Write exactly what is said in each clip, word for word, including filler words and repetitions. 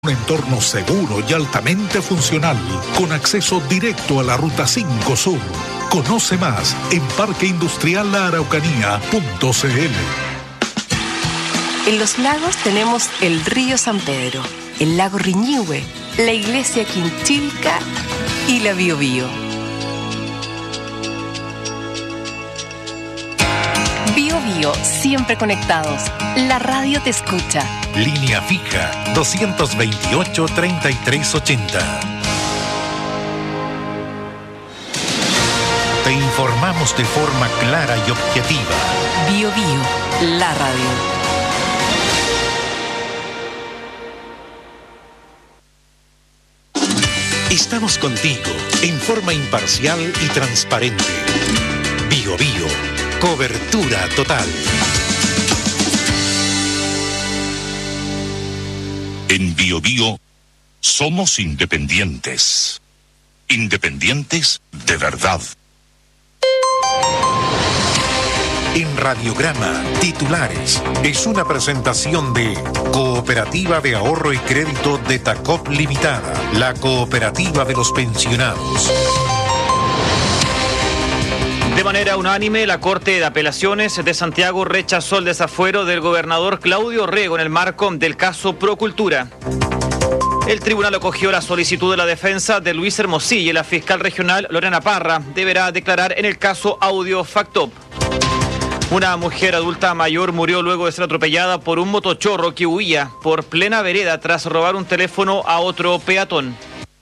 Un entorno seguro y altamente funcional, con acceso directo a la Ruta cinco Sur. Conoce más en parque industrial la araucanía punto c l. En Los Lagos tenemos el río San Pedro, el lago Riñihue, la iglesia Quinchilca y la Biobío. Biobío, siempre conectados. La radio te escucha. Línea fija doscientos veintiocho, treinta y tres ochenta. Te informamos de forma clara y objetiva. Biobío, la radio. Estamos contigo en forma imparcial y transparente. Biobío, cobertura total. En Biobío somos independientes. Independientes de verdad. En Radiograma, titulares, es una presentación de Cooperativa de Ahorro y Crédito de Tacop Limitada, la cooperativa de los pensionados. De manera unánime, la Corte de Apelaciones de Santiago rechazó el desafuero del gobernador Claudio Rego en el marco del caso Procultura. El tribunal acogió la solicitud de la defensa de Luis Hermosilla y la fiscal regional Lorena Parra deberá declarar en el caso Audio Factop. Una mujer adulta mayor murió luego de ser atropellada por un motochorro que huía por plena vereda tras robar un teléfono a otro peatón.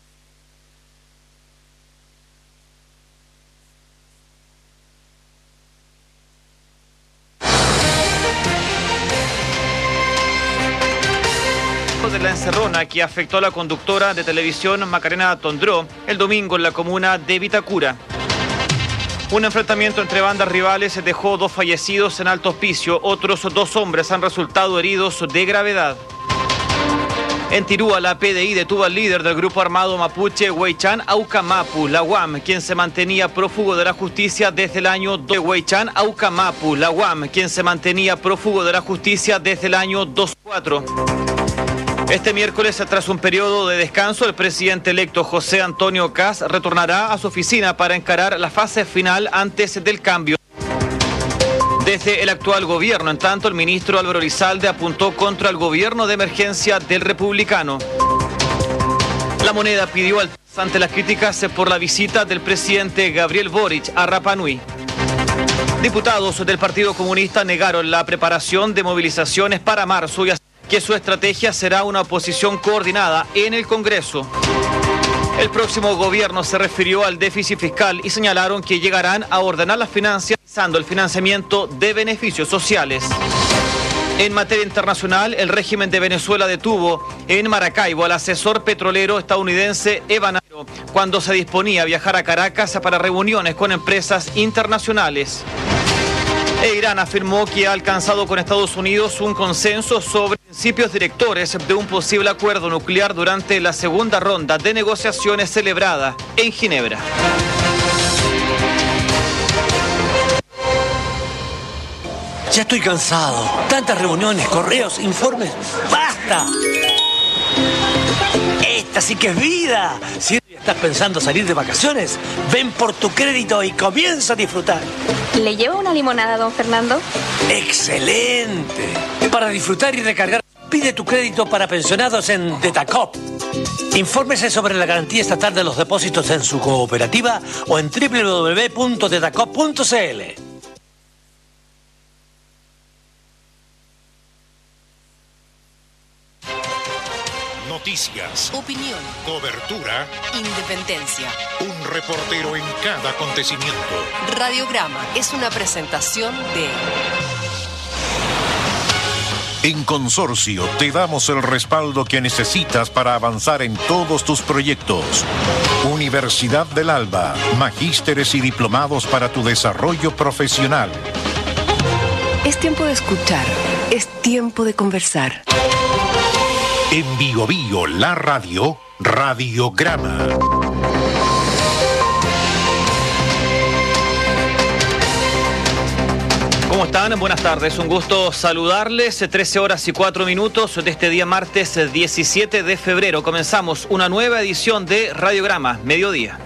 De la encerrona que afectó a la conductora de televisión Macarena Tondró el domingo en la comuna de Vitacura. Un enfrentamiento entre bandas rivales dejó dos fallecidos en Alto Hospicio. Otros dos hombres han resultado heridos de gravedad. En Tirúa, la P D I detuvo al líder del grupo armado mapuche Huaychán Aucamapu, la U A M, quien se mantenía prófugo de la justicia desde el año dos. Huaychán Aucamapu, la U A M, quien se mantenía prófugo de la justicia desde el año dos mil cuatro. Este miércoles, tras un periodo de descanso, el presidente electo José Antonio Kast retornará a su oficina para encarar la fase final antes del cambio. Desde el actual gobierno, en tanto, el ministro Álvaro Elizalde apuntó contra el gobierno de emergencia del republicano. La Moneda pidió al ante las críticas por la visita del presidente Gabriel Boric a Rapa Nui. Diputados del Partido Comunista negaron la preparación de movilizaciones para marzo y que su estrategia será una oposición coordinada en el Congreso. El próximo gobierno se refirió al déficit fiscal y señalaron que llegarán a ordenar las finanzas usando el financiamiento de beneficios sociales. En materia internacional, el régimen de Venezuela detuvo en Maracaibo al asesor petrolero estadounidense Evan Aro cuando se disponía a viajar a Caracas para reuniones con empresas internacionales. E Irán afirmó que ha alcanzado con Estados Unidos un consenso sobre principios directores de un posible acuerdo nuclear durante la segunda ronda de negociaciones celebrada en Ginebra. Ya estoy cansado. Tantas reuniones, correos, informes. ¡Basta! Esta sí que es vida. Si estás pensando salir de vacaciones, ven por tu crédito y comienza a disfrutar. ¿Le lleva una limonada, don Fernando? ¡Excelente! Para disfrutar y recargar, pide tu crédito para pensionados en Detacop. Infórmese sobre la garantía estatal de los depósitos en su cooperativa o en doble u doble u doble u punto detacop punto c l. Noticias, Opinión, cobertura, independencia. un reportero en cada acontecimiento. Radiograma es una presentación de... En Consorcio te damos el respaldo que necesitas para avanzar en todos tus proyectos. Universidad del Alba, magísteres y diplomados para tu desarrollo profesional. Es tiempo de escuchar, es tiempo de conversar. En Biobío, la radio, Radiograma. ¿Cómo están? Buenas tardes, un gusto saludarles. trece horas y cuatro minutos de este día martes diecisiete de febrero. Comenzamos una nueva edición de Radiograma, Mediodía.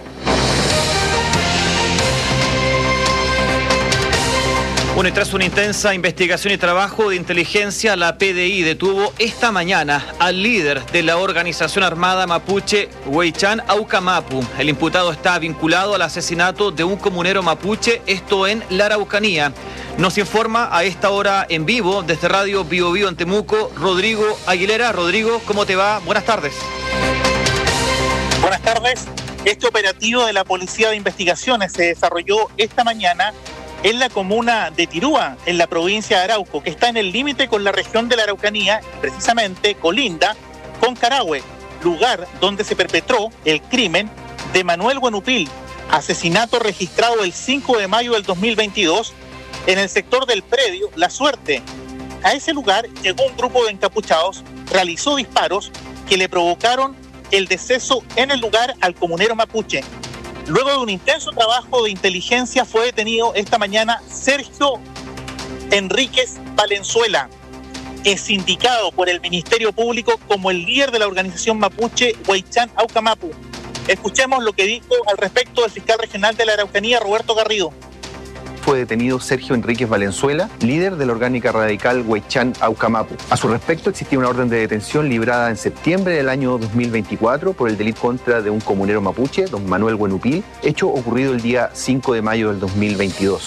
Bueno, y tras una intensa investigación y trabajo de inteligencia, la P D I detuvo esta mañana al líder de la organización armada mapuche Huaychán Aucamapu. El imputado está vinculado al asesinato de un comunero mapuche, esto en la Araucanía. Nos informa a esta hora en vivo desde Radio Bio Bio en Temuco, Rodrigo Aguilera. Rodrigo, ¿cómo te va? Buenas tardes. Buenas tardes. Este operativo de la Policía de Investigaciones se desarrolló esta mañana en la comuna de Tirúa, en la provincia de Arauco, que está en el límite con la región de la Araucanía, precisamente colinda con Carahue, lugar donde se perpetró el crimen de Manuel Huenupil, asesinato registrado el cinco de mayo del dos mil veintidós en el sector del predio La Suerte. A ese lugar llegó un grupo de encapuchados, realizó disparos que le provocaron el deceso en el lugar al comunero mapuche. Luego de un intenso trabajo de inteligencia fue detenido esta mañana Sergio Enríquez Valenzuela, es indicado por el Ministerio Público como el líder de la organización mapuche Huaychán Aucamapu. Escuchemos lo que dijo al respecto el fiscal regional de la Araucanía, Roberto Garrido. Fue detenido Sergio Enríquez Valenzuela, líder de la orgánica radical Huaychán Aucamapu. A su respecto, existía una orden de detención librada en septiembre del año dos mil veinticuatro por el delito contra de un comunero mapuche, don Manuel Huenupil, hecho ocurrido el día cinco de mayo del dos mil veintidós.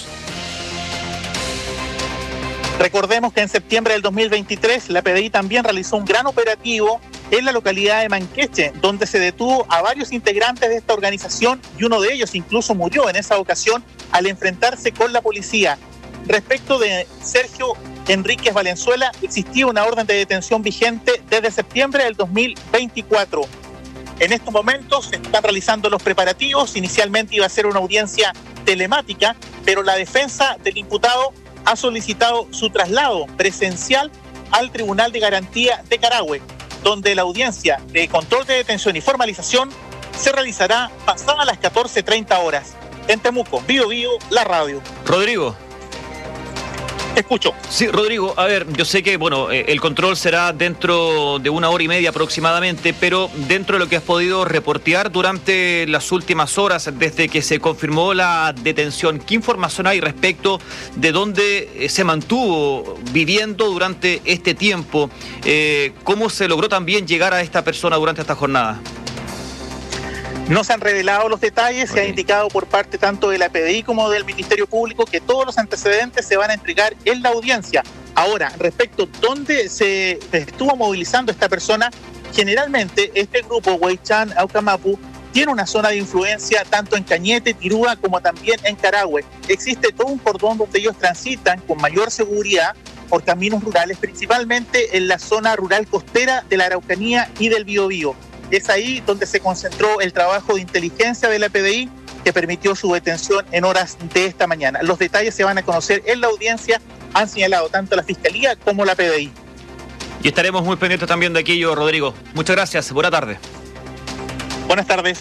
Recordemos que en septiembre del dos mil veintitrés la P D I también realizó un gran operativo en la localidad de Manqueche, donde se detuvo a varios integrantes de esta organización y uno de ellos incluso murió en esa ocasión al enfrentarse con la policía. Respecto de Sergio Enríquez Valenzuela, existía una orden de detención vigente desde septiembre del dos mil veinticuatro. En estos momentos se están realizando los preparativos. Inicialmente iba a ser una audiencia telemática, pero la defensa del imputado ha solicitado su traslado presencial al Tribunal de Garantía de Carahue, donde la audiencia de control de detención y formalización se realizará pasadas las catorce treinta horas. En Temuco, Bio Bio, la radio. Rodrigo. Escucho. Sí, Rodrigo, a ver, yo sé que, bueno, eh, el control será dentro de una hora y media aproximadamente, pero dentro de lo que has podido reportear durante las últimas horas, desde que se confirmó la detención, ¿qué información hay respecto de dónde eh, se mantuvo viviendo durante este tiempo? Eh, ¿Cómo se logró también llegar a esta persona durante esta jornada? No se han revelado los detalles, okay. Se ha indicado por parte tanto de la P D I como del Ministerio Público que todos los antecedentes se van a entregar en la audiencia. Ahora, respecto a dónde se estuvo movilizando esta persona, generalmente este grupo Huaychán Aucamapu tiene una zona de influencia tanto en Cañete, Tirúa, como también en Carahue. Existe todo un cordón donde ellos transitan con mayor seguridad por caminos rurales, principalmente en la zona rural costera de la Araucanía y del Biobío. Es ahí donde se concentró el trabajo de inteligencia de la P D I que permitió su detención en horas de esta mañana. Los detalles se van a conocer en la audiencia, han señalado tanto la Fiscalía como la P D I. Y estaremos muy pendientes también de aquello, Rodrigo. Muchas gracias, buena tarde. Buenas tardes.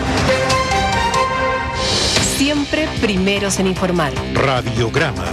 Siempre primeros en informar. Radiograma.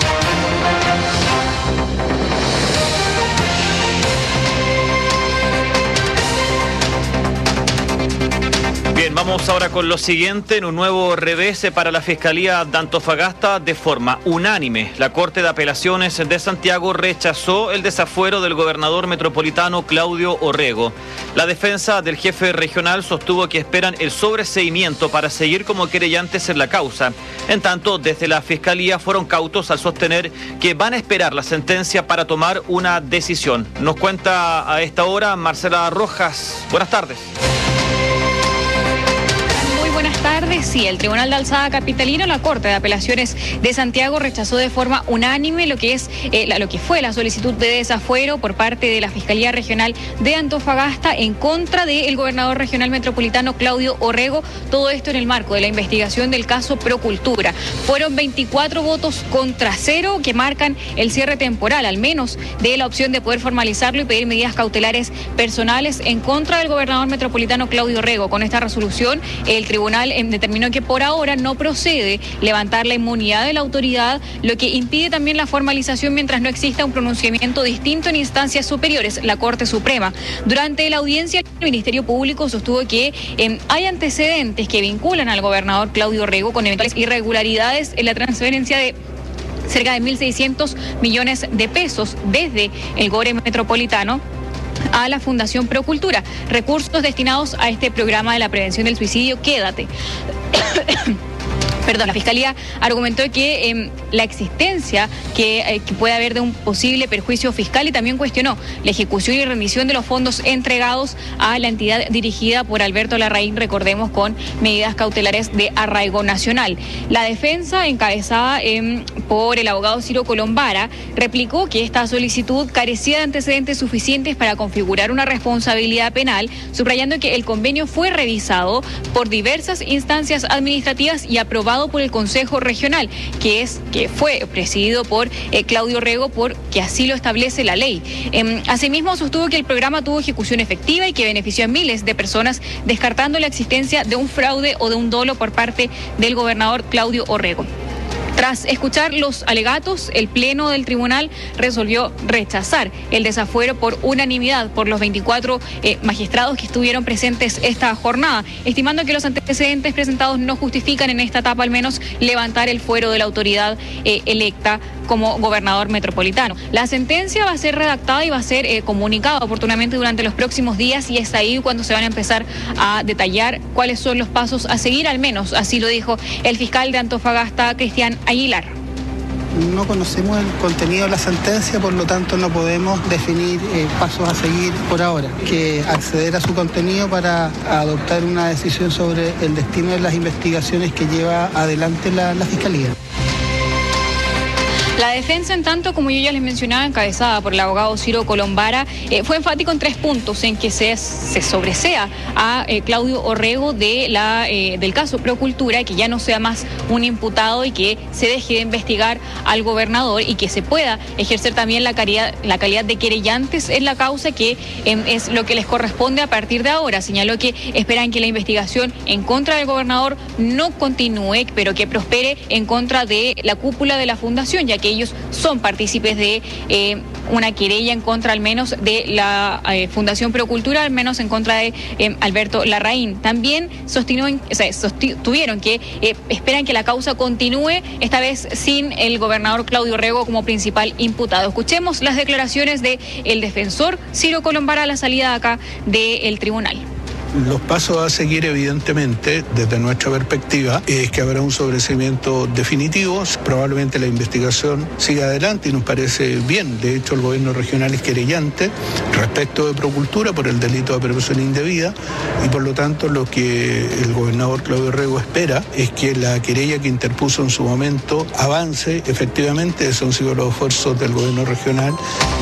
Bien, vamos ahora con lo siguiente. En un nuevo revés para la Fiscalía de Antofagasta, de forma unánime, la Corte de Apelaciones de Santiago rechazó el desafuero del gobernador metropolitano Claudio Orrego. La defensa del jefe regional sostuvo que esperan el sobreseimiento para seguir como querellantes en la causa. En tanto, desde la Fiscalía fueron cautos al sostener que van a esperar la sentencia para tomar una decisión. Nos cuenta a esta hora Marcela Rojas. Buenas tardes. Buenas tardes. Sí, el Tribunal de Alzada Capitalino, la Corte de Apelaciones de Santiago, rechazó de forma unánime lo que es eh, la, lo que fue la solicitud de desafuero por parte de la Fiscalía Regional de Antofagasta en contra del gobernador regional metropolitano Claudio Orrego. Todo esto en el marco de la investigación del caso Procultura. Fueron veinticuatro votos contra cero que marcan el cierre temporal, al menos, de la opción de poder formalizarlo y pedir medidas cautelares personales en contra del gobernador metropolitano Claudio Orrego. Con esta resolución, el Tribunal tribunal eh, determinó que por ahora no procede levantar la inmunidad de la autoridad, lo que impide también la formalización mientras no exista un pronunciamiento distinto en instancias superiores, la Corte Suprema. Durante la audiencia, el Ministerio Público sostuvo que eh, hay antecedentes que vinculan al gobernador Claudio Rego con eventuales irregularidades en la transferencia de cerca de mil seiscientos millones de pesos desde el Gore Metropolitano a la Fundación Procultura, recursos destinados a este programa de la prevención del suicidio, Quédate. Perdón, la Fiscalía argumentó que eh, la existencia que, eh, que puede haber de un posible perjuicio fiscal y también cuestionó la ejecución y remisión de los fondos entregados a la entidad dirigida por Alberto Larraín, recordemos, con medidas cautelares de arraigo nacional. La defensa, encabezada eh, por el abogado Ciro Colombara, replicó que esta solicitud carecía de antecedentes suficientes para configurar una responsabilidad penal, subrayando que el convenio fue revisado por diversas instancias administrativas y aprobado por el Consejo Regional, que es que fue presidido por eh, Claudio Rego, porque así lo establece la ley. Eh, asimismo, sostuvo que el programa tuvo ejecución efectiva y que benefició a miles de personas, descartando la existencia de un fraude o de un dolo por parte del gobernador Claudio Orrego. Tras escuchar los alegatos, el Pleno del Tribunal resolvió rechazar el desafuero por unanimidad por los veinticuatro eh, magistrados que estuvieron presentes esta jornada, estimando que los antecedentes presentados no justifican en esta etapa al menos levantar el fuero de la autoridad eh, electa como gobernador metropolitano. La sentencia va a ser redactada y va a ser eh, comunicada oportunamente durante los próximos días, y es ahí cuando se van a empezar a detallar cuáles son los pasos a seguir, al menos así lo dijo el fiscal de Antofagasta, Cristian Aguilar. No conocemos el contenido de la sentencia, por lo tanto no podemos definir eh, pasos a seguir por ahora, que acceder a su contenido para adoptar una decisión sobre el destino de las investigaciones que lleva adelante la, la Fiscalía. La defensa, en tanto, como yo ya les mencionaba, encabezada por el abogado Ciro Colombara, eh, fue enfático en tres puntos: en que se, se sobresea a eh, Claudio Orrego de la, eh, del caso Procultura, que ya no sea más un imputado y que se deje de investigar al gobernador y que se pueda ejercer también la calidad, la calidad de querellantes en la causa, que eh, es lo que les corresponde a partir de ahora. Señaló que esperan que la investigación en contra del gobernador no continúe, pero que prospere en contra de la cúpula de la fundación, ya que ellos son partícipes de eh, una querella en contra al menos de la eh, Fundación Procultura, al menos en contra de eh, Alberto Larraín. También sostuvieron, o sea, sostuvieron que eh, esperan que la causa continúe, esta vez sin el gobernador Claudio Rego como principal imputado. Escuchemos las declaraciones del defensor Ciro Colombara a la salida acá del tribunal. Los pasos a seguir, evidentemente, desde nuestra perspectiva, es que habrá un sobreseimiento definitivo. Probablemente la investigación siga adelante y nos parece bien. De hecho, el gobierno regional es querellante respecto de Procultura por el delito de apropiación indebida, y por lo tanto lo que el gobernador Claudio Rego espera es que la querella que interpuso en su momento avance efectivamente. Esos han sido los esfuerzos del gobierno regional.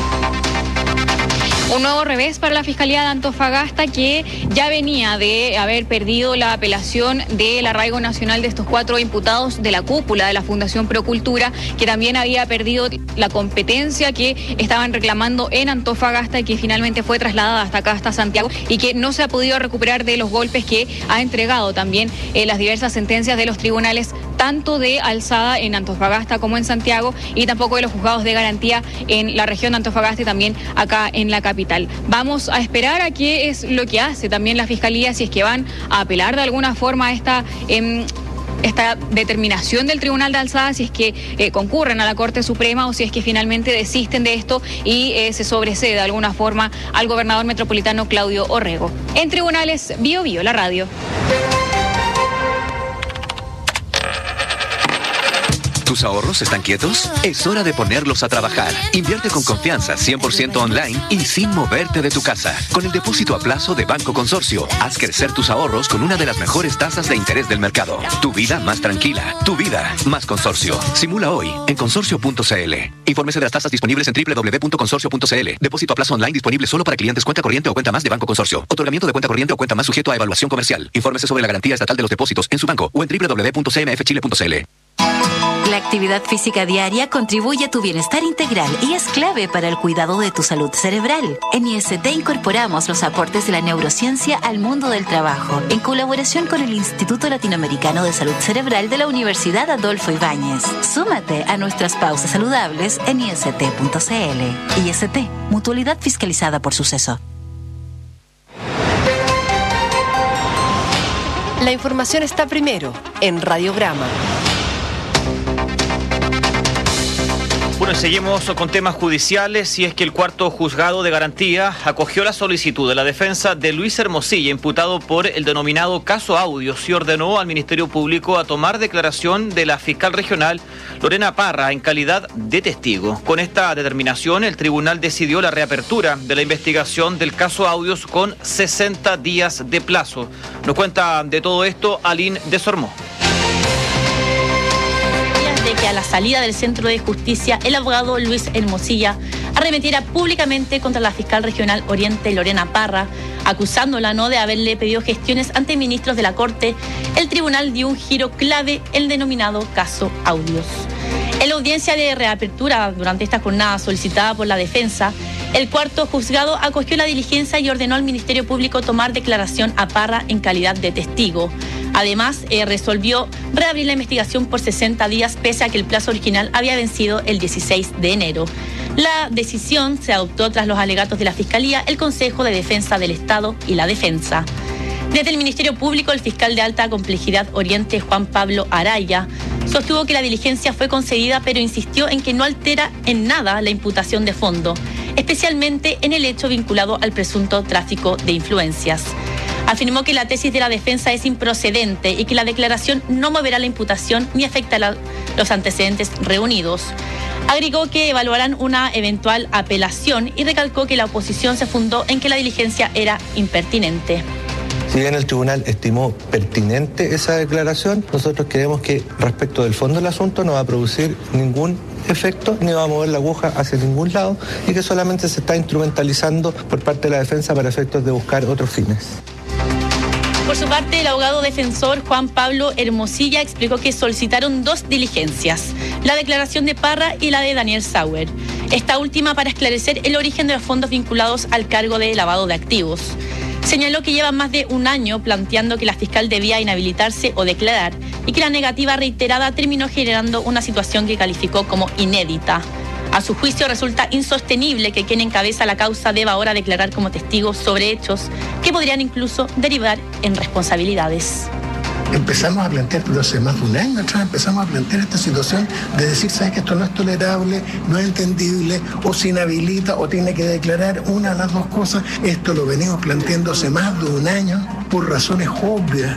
Un nuevo revés para la Fiscalía de Antofagasta, que ya venía de haber perdido la apelación del arraigo nacional de estos cuatro imputados de la cúpula de la Fundación Procultura, que también había perdido la competencia que estaban reclamando en Antofagasta y que finalmente fue trasladada hasta acá, hasta Santiago, y que no se ha podido recuperar de los golpes que ha entregado también eh, las diversas sentencias de los tribunales, tanto de alzada en Antofagasta como en Santiago, y tampoco de los juzgados de garantía en la región de Antofagasta y también acá en la capital. Vamos a esperar a qué es lo que hace también la Fiscalía, si es que van a apelar de alguna forma a esta... Eh, esta determinación del Tribunal de Alzada, si es que eh, concurren a la Corte Suprema o si es que finalmente desisten de esto y eh, se sobresee de alguna forma al gobernador metropolitano Claudio Orrego. En Tribunales, Bio Bio, la radio. ¿Tus ahorros están quietos? Es hora de ponerlos a trabajar. Invierte con confianza, cien por ciento online y sin moverte de tu casa. Con el depósito a plazo de Banco Consorcio, haz crecer tus ahorros con una de las mejores tasas de interés del mercado. Tu vida más tranquila, tu vida más Consorcio. Simula hoy en consorcio punto c l. Infórmese de las tasas disponibles en doble u doble u doble u punto consorcio punto c l. Depósito a plazo online disponible solo para clientes cuenta corriente o cuenta más de Banco Consorcio. Otorgamiento de cuenta corriente o cuenta más sujeto a evaluación comercial. Infórmese sobre la garantía estatal de los depósitos en su banco o en doble u doble u doble u punto c m f chile punto c l. La actividad física diaria contribuye a tu bienestar integral y es clave para el cuidado de tu salud cerebral. En I S T incorporamos los aportes de la neurociencia al mundo del trabajo, en colaboración con el Instituto Latinoamericano de Salud Cerebral de la Universidad Adolfo Ibáñez. Súmate a nuestras pausas saludables en i s t punto c l. I S T, mutualidad fiscalizada por Suceso. La información está primero en Radiograma. Bueno, seguimos con temas judiciales y es que el cuarto juzgado de garantía acogió la solicitud de la defensa de Luis Hermosilla, imputado por el denominado caso Audios, y ordenó al Ministerio Público a tomar declaración de la fiscal regional Lorena Parra en calidad de testigo. Con esta determinación, el tribunal decidió la reapertura de la investigación del caso Audios con sesenta días de plazo. Nos cuenta de todo esto Aline Desormó. De que a la salida del Centro de Justicia, el abogado Luis Hermosilla arremetiera públicamente contra la fiscal regional Oriente Lorena Parra, acusándola no de haberle pedido gestiones ante ministros de la Corte. El tribunal dio un giro clave, el denominado caso Audios. En la audiencia de reapertura durante esta jornada solicitada por la defensa, el cuarto juzgado acogió la diligencia y ordenó al Ministerio Público tomar declaración a Parra en calidad de testigo. Además, eh, resolvió reabrir la investigación por sesenta días, pese a que el plazo original había vencido el dieciséis de enero. La decisión se adoptó tras los alegatos de la Fiscalía, el Consejo de Defensa del Estado y la Defensa. Desde el Ministerio Público, el fiscal de alta complejidad Oriente, Juan Pablo Araya, sostuvo que la diligencia fue concedida, pero insistió en que no altera en nada la imputación de fondo, especialmente en el hecho vinculado al presunto tráfico de influencias. Afirmó que la tesis de la defensa es improcedente y que la declaración no moverá la imputación ni afectará los antecedentes reunidos. Agregó que evaluarán una eventual apelación y recalcó que la oposición se fundó en que la diligencia era impertinente. Si bien el tribunal estimó pertinente esa declaración, nosotros creemos que respecto del fondo del asunto no va a producir ningún efecto ni va a mover la aguja hacia ningún lado y que solamente se está instrumentalizando por parte de la defensa para efectos de buscar otros fines. Por su parte, el abogado defensor Juan Pablo Hermosilla explicó que solicitaron dos diligencias, la declaración de Parra y la de Daniel Sauer, esta última para esclarecer el origen de los fondos vinculados al cargo de lavado de activos. Señaló que lleva más de un año planteando que la fiscal debía inhabilitarse o declarar y que la negativa reiterada terminó generando una situación que calificó como inédita. A su juicio, resulta insostenible que quien encabeza la causa deba ahora declarar como testigo sobre hechos que podrían incluso derivar en responsabilidades. Empezamos a plantear, pero hace más de un año atrás, empezamos a plantear esta situación de decir, ¿sabes que esto no es tolerable, no es entendible, o se inhabilita o tiene que declarar una de las dos cosas? Esto lo venimos planteando hace más de un año por razones obvias.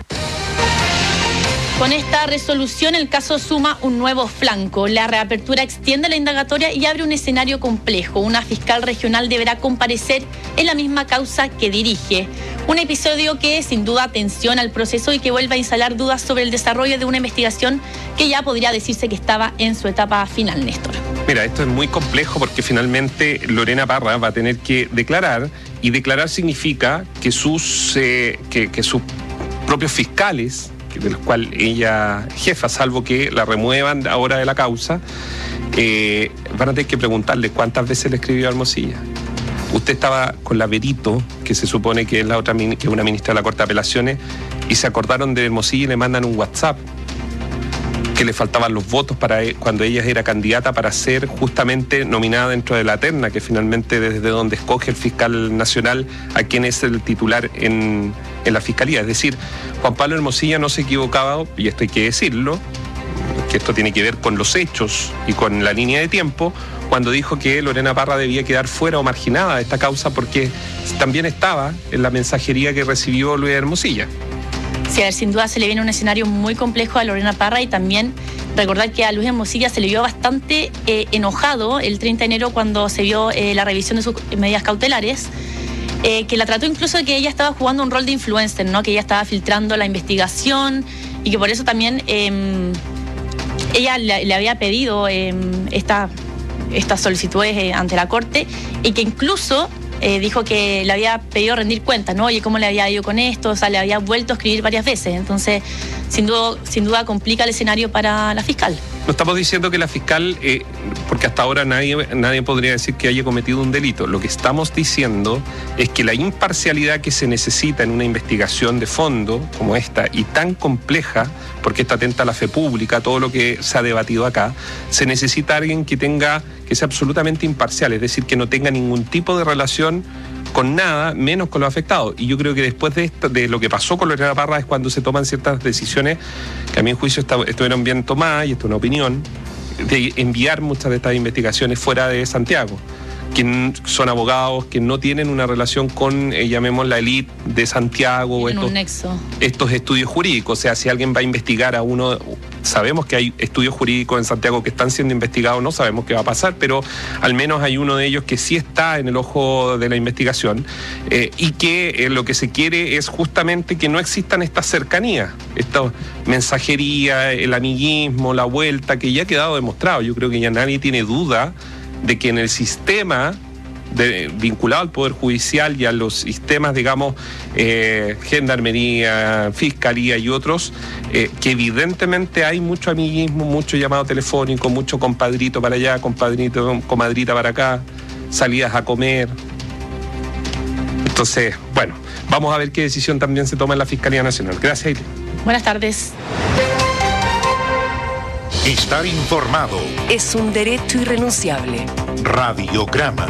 Con esta resolución, el caso suma un nuevo flanco. La reapertura extiende la indagatoria y abre un escenario complejo. Una fiscal regional deberá comparecer en la misma causa que dirige. Un episodio que sin duda tensiona el proceso y que vuelve a instalar dudas sobre el desarrollo de una investigación que ya podría decirse que estaba en su etapa final, Néstor. Mira, esto es muy complejo porque finalmente Lorena Parra va a tener que declarar, y declarar significa que sus, eh, que, que sus propios fiscales, de los cuales ella jefa, salvo que la remuevan ahora de la causa, eh, van a tener que preguntarle cuántas veces le escribió a Hermosilla. Usted estaba con la Berito, que se supone que es la otra que es una ministra de la Corte de Apelaciones, y se acordaron de Hermosilla y le mandan un WhatsApp que le faltaban los votos para cuando ella era candidata para ser justamente nominada dentro de la terna, que finalmente desde donde escoge el fiscal nacional a quien es el titular en, en la fiscalía. Es decir, Juan Pablo Hermosilla no se equivocaba, y esto hay que decirlo, que esto tiene que ver con los hechos y con la línea de tiempo, cuando dijo que Lorena Parra debía quedar fuera o marginada de esta causa porque también estaba en la mensajería que recibió Luis Hermosilla. Sí, a ver, sin duda se le viene un escenario muy complejo a Lorena Parra, y también recordar que a Luis Hermosilla se le vio bastante eh, enojado el treinta de enero cuando se vio eh, la revisión de sus medidas cautelares, eh, que la trató incluso de que ella estaba jugando un rol de influencer, ¿no? Que ella estaba filtrando la investigación y que por eso también eh, ella le, le había pedido eh, esta, estas solicitudes eh, ante la Corte, y que incluso Eh, dijo que le había pedido rendir cuentas, ¿no? Oye, ¿cómo le había ido con esto? O sea, le había vuelto a escribir varias veces. Entonces, sin duda, sin duda complica el escenario para la fiscal. No estamos diciendo que la fiscal, eh, porque hasta ahora nadie, nadie podría decir que haya cometido un delito. Lo que estamos diciendo es que la imparcialidad que se necesita en una investigación de fondo como esta y tan compleja, porque esta atenta a la fe pública, todo lo que se ha debatido acá, se necesita alguien que tenga, que sea absolutamente imparcial, es decir, que no tenga ningún tipo de relación con nada, menos con los afectados. Y yo creo que después de esto, de lo que pasó con Lorena Parra, es cuando se toman ciertas decisiones que a mi juicio está, estuvieron bien tomadas, y esto es una opinión, de enviar muchas de estas investigaciones fuera de Santiago, que son abogados que no tienen una relación con, eh, llamemos la élite de Santiago, o estos, un nexo. estos estudios jurídicos. O sea, si alguien va a investigar a uno, sabemos que hay estudios jurídicos en Santiago que están siendo investigados, no sabemos qué va a pasar, pero al menos hay uno de ellos que sí está en el ojo de la investigación, eh, y que eh, lo que se quiere es justamente que no existan estas cercanías, esta mensajería, el amiguismo, la vuelta, que ya ha quedado demostrado. Yo creo que ya nadie tiene duda de que en el sistema de, vinculado al Poder Judicial y a los sistemas, digamos, eh, gendarmería, fiscalía y otros, eh, que evidentemente hay mucho amiguismo, mucho llamado telefónico, mucho compadrito para allá, compadrito, comadrita para acá, salidas a comer. Entonces, bueno, vamos a ver qué decisión también se toma en la Fiscalía Nacional. Gracias, Aile. Buenas tardes. Estar informado es un derecho irrenunciable. Radiograma.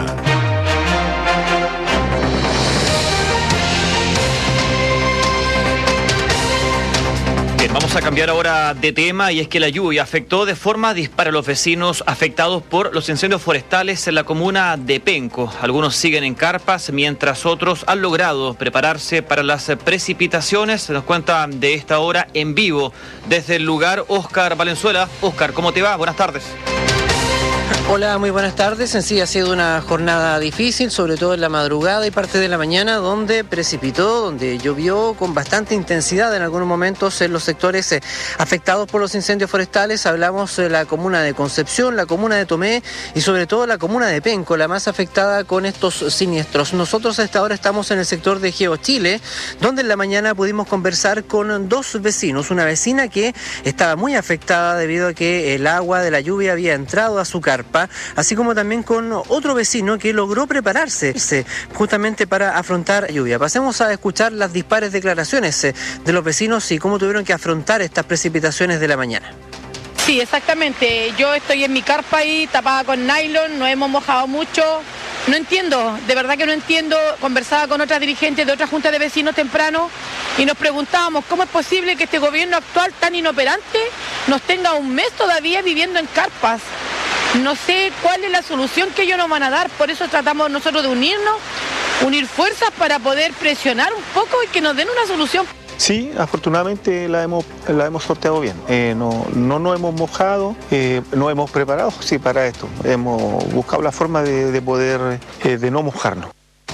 Bien, vamos a cambiar ahora de tema, y es que la lluvia afectó de forma dispar a los vecinos afectados por los incendios forestales en la comuna de Penco. Algunos siguen en carpas, mientras otros han logrado prepararse para las precipitaciones. Se nos cuenta de esta hora en vivo desde el lugar Óscar Valenzuela. Óscar, ¿cómo te va? Buenas tardes. Hola, muy buenas tardes. En sí ha sido una jornada difícil, sobre todo en la madrugada y parte de la mañana, donde precipitó, donde llovió con bastante intensidad en algunos momentos en los sectores eh, afectados por los incendios forestales. Hablamos de la comuna de Concepción, la comuna de Tomé y sobre todo la comuna de Penco, la más afectada con estos siniestros. Nosotros a esta hora estamos en el sector de GeoChile, donde en la mañana pudimos conversar con dos vecinos. Una vecina que estaba muy afectada debido a que el agua de la lluvia había entrado a su carpa, así como también con otro vecino que logró prepararse justamente para afrontar la lluvia. Pasemos a escuchar las dispares declaraciones de los vecinos y cómo tuvieron que afrontar estas precipitaciones de la mañana. Sí, exactamente. Yo estoy en mi carpa ahí, tapada con nylon, nos hemos mojado mucho. No entiendo, de verdad que no entiendo. Conversaba con otras dirigentes de otra junta de vecinos temprano y nos preguntábamos cómo es posible que este gobierno actual tan inoperante nos tenga un mes todavía viviendo en carpas. No sé cuál es la solución que ellos nos van a dar, por eso tratamos nosotros de unirnos, unir fuerzas para poder presionar un poco y que nos den una solución. Sí, afortunadamente la hemos, la hemos sorteado bien. Eh, no, no nos hemos mojado, eh, nos hemos preparado sí, para esto. Hemos buscado la forma de, de poder, eh, de no mojarnos.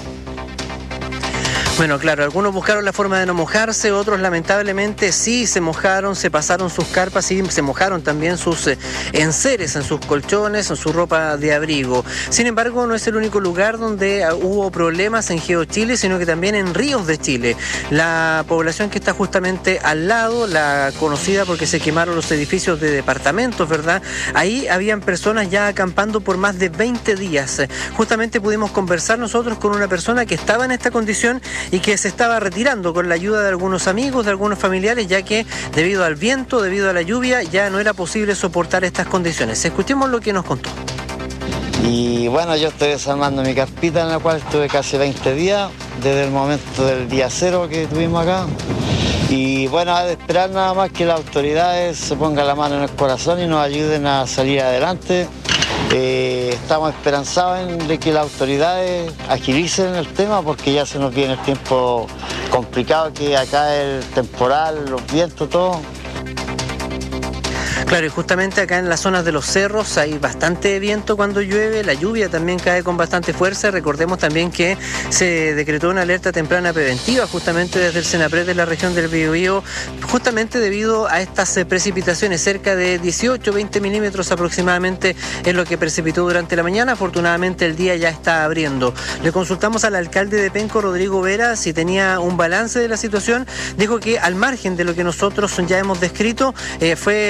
Bueno, claro, algunos buscaron la forma de no mojarse, otros lamentablemente sí se mojaron, se pasaron sus carpas y se mojaron también sus eh, enseres en sus colchones, en su ropa de abrigo. Sin embargo, no es el único lugar donde uh, hubo problemas en GeoChile, sino que también en Ríos de Chile. La población que está justamente al lado, la conocida porque se quemaron los edificios de departamentos, ¿verdad? Ahí habían personas ya acampando por más de veinte días. Justamente pudimos conversar nosotros con una persona que estaba en esta condición y que se estaba retirando con la ayuda de algunos amigos, de algunos familiares, ya que debido al viento, debido a la lluvia, ya no era posible soportar estas condiciones. Escuchemos lo que nos contó. Y bueno, yo estoy desarmando mi carpita en la cual estuve casi veinte días, desde el momento del día cero que tuvimos acá. Y bueno, a esperar nada más que las autoridades se pongan la mano en el corazón y nos ayuden a salir adelante. Eh, estamos esperanzados en de que las autoridades agilicen el tema porque ya se nos viene el tiempo complicado, que acá el temporal, los vientos, todo. Claro, y justamente acá en las zonas de los cerros hay bastante viento cuando llueve, la lluvia también cae con bastante fuerza. Recordemos también que se decretó una alerta temprana preventiva justamente desde el Senapred de la región del Biobío, justamente debido a estas precipitaciones, cerca de dieciocho, veinte milímetros aproximadamente es lo que precipitó durante la mañana. Afortunadamente el día ya está abriendo. Le consultamos al alcalde de Penco, Rodrigo Vera, si tenía un balance de la situación. Dijo que al margen de lo que nosotros ya hemos descrito, eh, fue más bien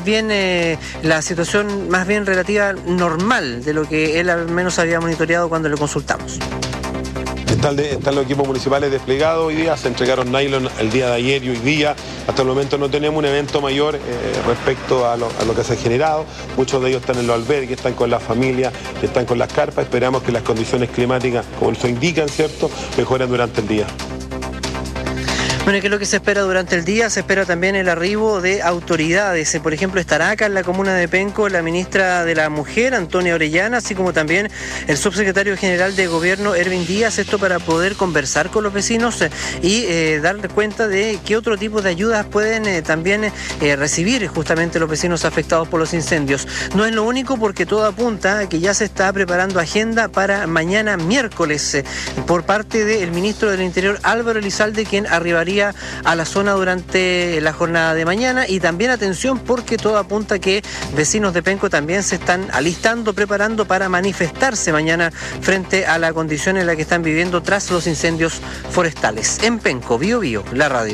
bien eh, la situación más bien relativa normal de lo que él al menos había monitoreado cuando le consultamos. Están, de, están los equipos municipales desplegados hoy día, se entregaron nylon el día de ayer y hoy día. Hasta el momento no tenemos un evento mayor eh, respecto a lo, a lo que se ha generado. Muchos de ellos están en los albergues, están con la familia, están con las carpas. Esperamos que las condiciones climáticas, como eso indican, ¿cierto?, mejoren durante el día. Bueno, ¿qué es lo que se espera durante el día? Se espera también el arribo de autoridades. Por ejemplo, estará acá en la comuna de Penco la ministra de la Mujer, Antonia Orellana, así como también el subsecretario general de Gobierno, Erwin Díaz, esto para poder conversar con los vecinos y eh, dar cuenta de qué otro tipo de ayudas pueden eh, también eh, recibir justamente los vecinos afectados por los incendios. No es lo único, porque todo apunta a que ya se está preparando agenda para mañana miércoles eh, por parte del ministro del Interior, Álvaro Elizalde, quien arribaría a la zona durante la jornada de mañana. Y también atención, porque todo apunta que vecinos de Penco también se están alistando, preparando para manifestarse mañana frente a la condición en la que están viviendo tras los incendios forestales. En Penco, Bio Bio, la radio.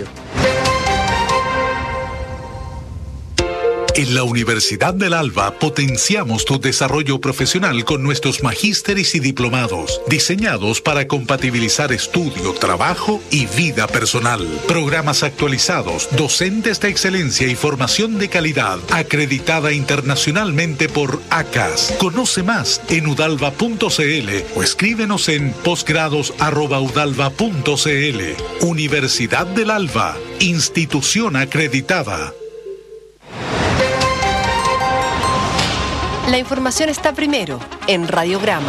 En la Universidad del Alba potenciamos tu desarrollo profesional con nuestros magísteres y diplomados, diseñados para compatibilizar estudio, trabajo y vida personal. Programas actualizados, docentes de excelencia y formación de calidad, acreditada internacionalmente por A C A S. Conoce más en udalva punto cl o escríbenos en posgrados arroba udalva punto cl. Universidad del Alba, institución acreditada. La información está primero en Radiograma.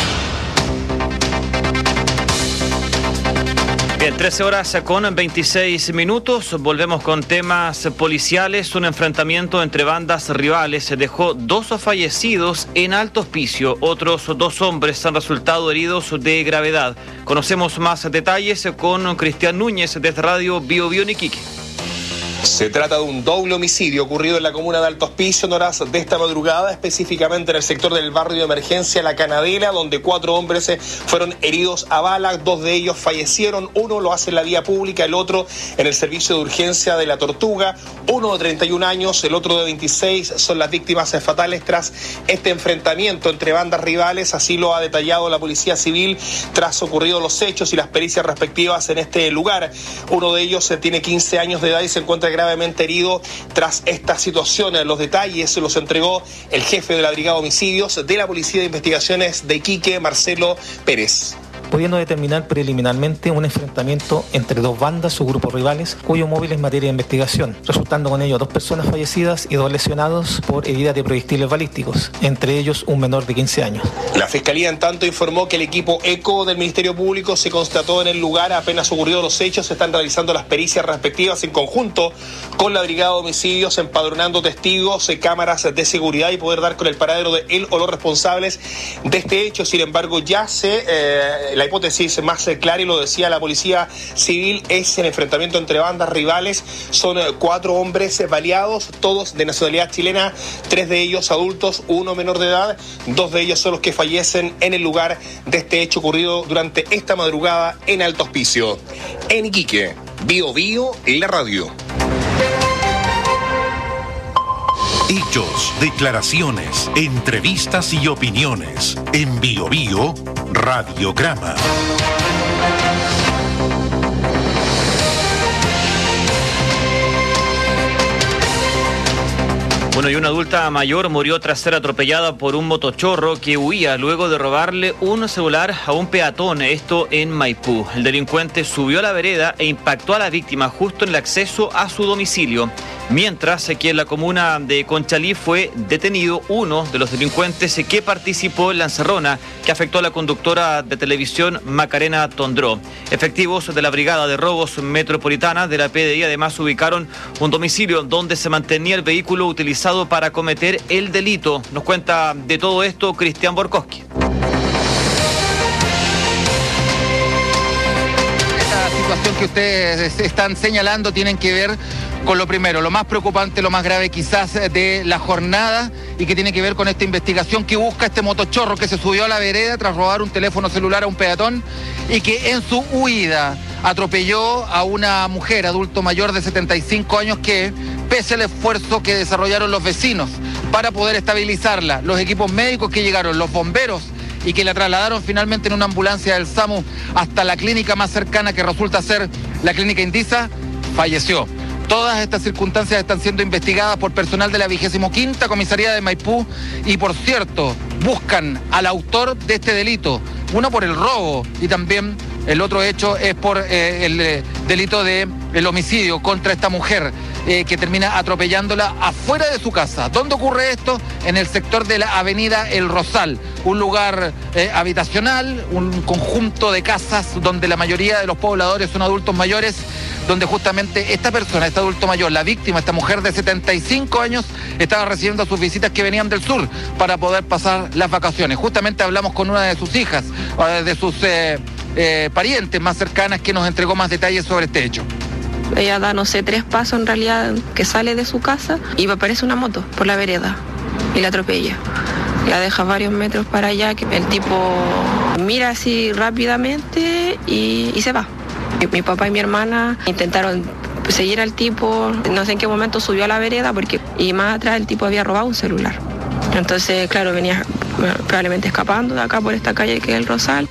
Bien, trece horas con veintiséis minutos. Volvemos con temas policiales. Un enfrentamiento entre bandas rivales dejó dos fallecidos en Alto Hospicio. Otros dos hombres han resultado heridos de gravedad. Conocemos más detalles con Cristian Núñez desde Radio Bio Bio en Iquique. Se trata de un doble homicidio ocurrido en la comuna de Alto Hospicio en horas de esta madrugada, específicamente en el sector del barrio de emergencia La Canadela, donde cuatro hombres fueron heridos a bala. Dos de ellos fallecieron, uno lo hace en la vía pública, el otro en el servicio de urgencia de La Tortuga. Uno de treinta y un años, el otro de veintiséis, son las víctimas fatales tras este enfrentamiento entre bandas rivales. Así lo ha detallado la Policía Civil tras ocurridos los hechos y las pericias respectivas en este lugar. Uno de ellos tiene quince años de edad y se encuentra gravemente herido tras esta situación. Los detalles los entregó el jefe de la Brigada de Homicidios de la Policía de Investigaciones de Iquique, Marcelo Pérez. Pudiendo determinar preliminarmente un enfrentamiento entre dos bandas o grupos rivales cuyo móvil es materia de investigación, resultando con ello dos personas fallecidas y dos lesionados por heridas de proyectiles balísticos, entre ellos un menor de quince años. La Fiscalía, en tanto, informó que el equipo ECO del Ministerio Público se constató en el lugar apenas ocurridos los hechos. Se están realizando las pericias respectivas en conjunto con la Brigada de Homicidios, empadronando testigos, cámaras de seguridad y poder dar con el paradero de él o los responsables de este hecho. Sin embargo, ya se... Eh, La hipótesis más clara, y lo decía la Policía Civil, es el enfrentamiento entre bandas rivales. Son cuatro hombres baleados, todos de nacionalidad chilena, tres de ellos adultos, uno menor de edad. Dos de ellos son los que fallecen en el lugar de este hecho ocurrido durante esta madrugada en Alto Hospicio. En Iquique, Bio Bio, la radio. Hechos, declaraciones, entrevistas y opiniones. En Bio Bio, Radiograma. Bueno, y una adulta mayor murió tras ser atropellada por un motochorro que huía luego de robarle un celular a un peatón, esto en Maipú. El delincuente subió a la vereda e impactó a la víctima justo en el acceso a su domicilio. Mientras que en la comuna de Conchalí fue detenido uno de los delincuentes que participó en la encerrona que afectó a la conductora de televisión Macarena Tondró. Efectivos de la Brigada de Robos Metropolitana de la P D I además ubicaron un domicilio donde se mantenía el vehículo utilizado para cometer el delito. Nos cuenta de todo esto Cristian Borkowski. Esta situación que ustedes están señalando tienen que ver con lo primero, lo más preocupante, lo más grave quizás de la jornada, y que tiene que ver con esta investigación que busca este motochorro que se subió a la vereda tras robar un teléfono celular a un peatón y que en su huida atropelló a una mujer, adulto mayor de setenta y cinco años, que, pese al esfuerzo que desarrollaron los vecinos para poder estabilizarla, los equipos médicos que llegaron, los bomberos, y que la trasladaron finalmente en una ambulancia del SAMU hasta la clínica más cercana, que resulta ser la clínica Indisa, falleció. Todas estas circunstancias están siendo investigadas por personal de la vigésimo quinta Comisaría de Maipú y, por cierto, buscan al autor de este delito, uno por el robo y también el otro hecho es por eh, el eh, delito de el homicidio contra esta mujer eh, que termina atropellándola afuera de su casa. ¿Dónde ocurre esto? En el sector de la avenida El Rosal, un lugar eh, habitacional, un conjunto de casas donde la mayoría de los pobladores son adultos mayores, donde justamente esta persona, este adulto mayor, la víctima, esta mujer de setenta y cinco años, estaba recibiendo sus visitas que venían del sur para poder pasar las vacaciones. Justamente hablamos con una de sus hijas, de sus eh, eh, parientes más cercanas, que nos entregó más detalles sobre este hecho. Ella da, no sé, tres pasos en realidad, que sale de su casa y me aparece una moto por la vereda y la atropella. La deja varios metros para allá, que el tipo mira así rápidamente y, y se va. Mi papá y mi hermana intentaron seguir al tipo, no sé en qué momento subió a la vereda, porque y más atrás el tipo había robado un celular. Entonces, claro, venía probablemente escapando de acá por esta calle que es el Rosal.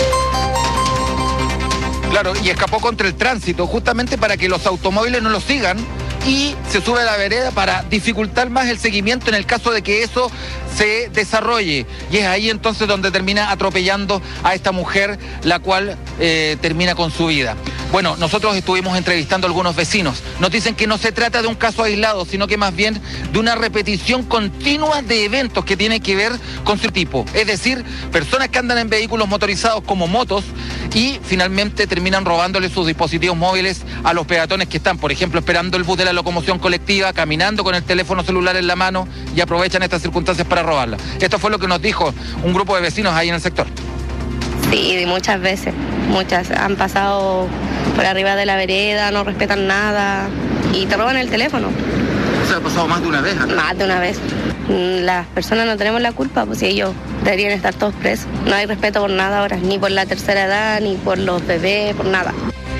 Claro, y escapó contra el tránsito, justamente para que los automóviles no lo sigan, y se sube a la vereda para dificultar más el seguimiento en el caso de que eso se desarrolle. Y es ahí entonces donde termina atropellando a esta mujer, la cual eh, termina con su vida. Bueno, nosotros estuvimos entrevistando a algunos vecinos. Nos dicen que no se trata de un caso aislado, sino que más bien de una repetición continua de eventos que tienen que ver con su tipo. Es decir, personas que andan en vehículos motorizados como motos y finalmente terminan robándole sus dispositivos móviles a los peatones que están, por ejemplo, esperando el bus de la locomoción colectiva, caminando con el teléfono celular en la mano, y aprovechan estas circunstancias para robarla. Esto fue lo que nos dijo un grupo de vecinos ahí en el sector. Sí, muchas veces. Muchas han pasado por arriba de la vereda, no respetan nada y te roban el teléfono. ¿Eso ha pasado más de una vez acá? Más de una vez. Las personas no tenemos la culpa, pues si ellos deberían estar todos presos. No hay respeto por nada ahora, ni por la tercera edad, ni por los bebés, por nada.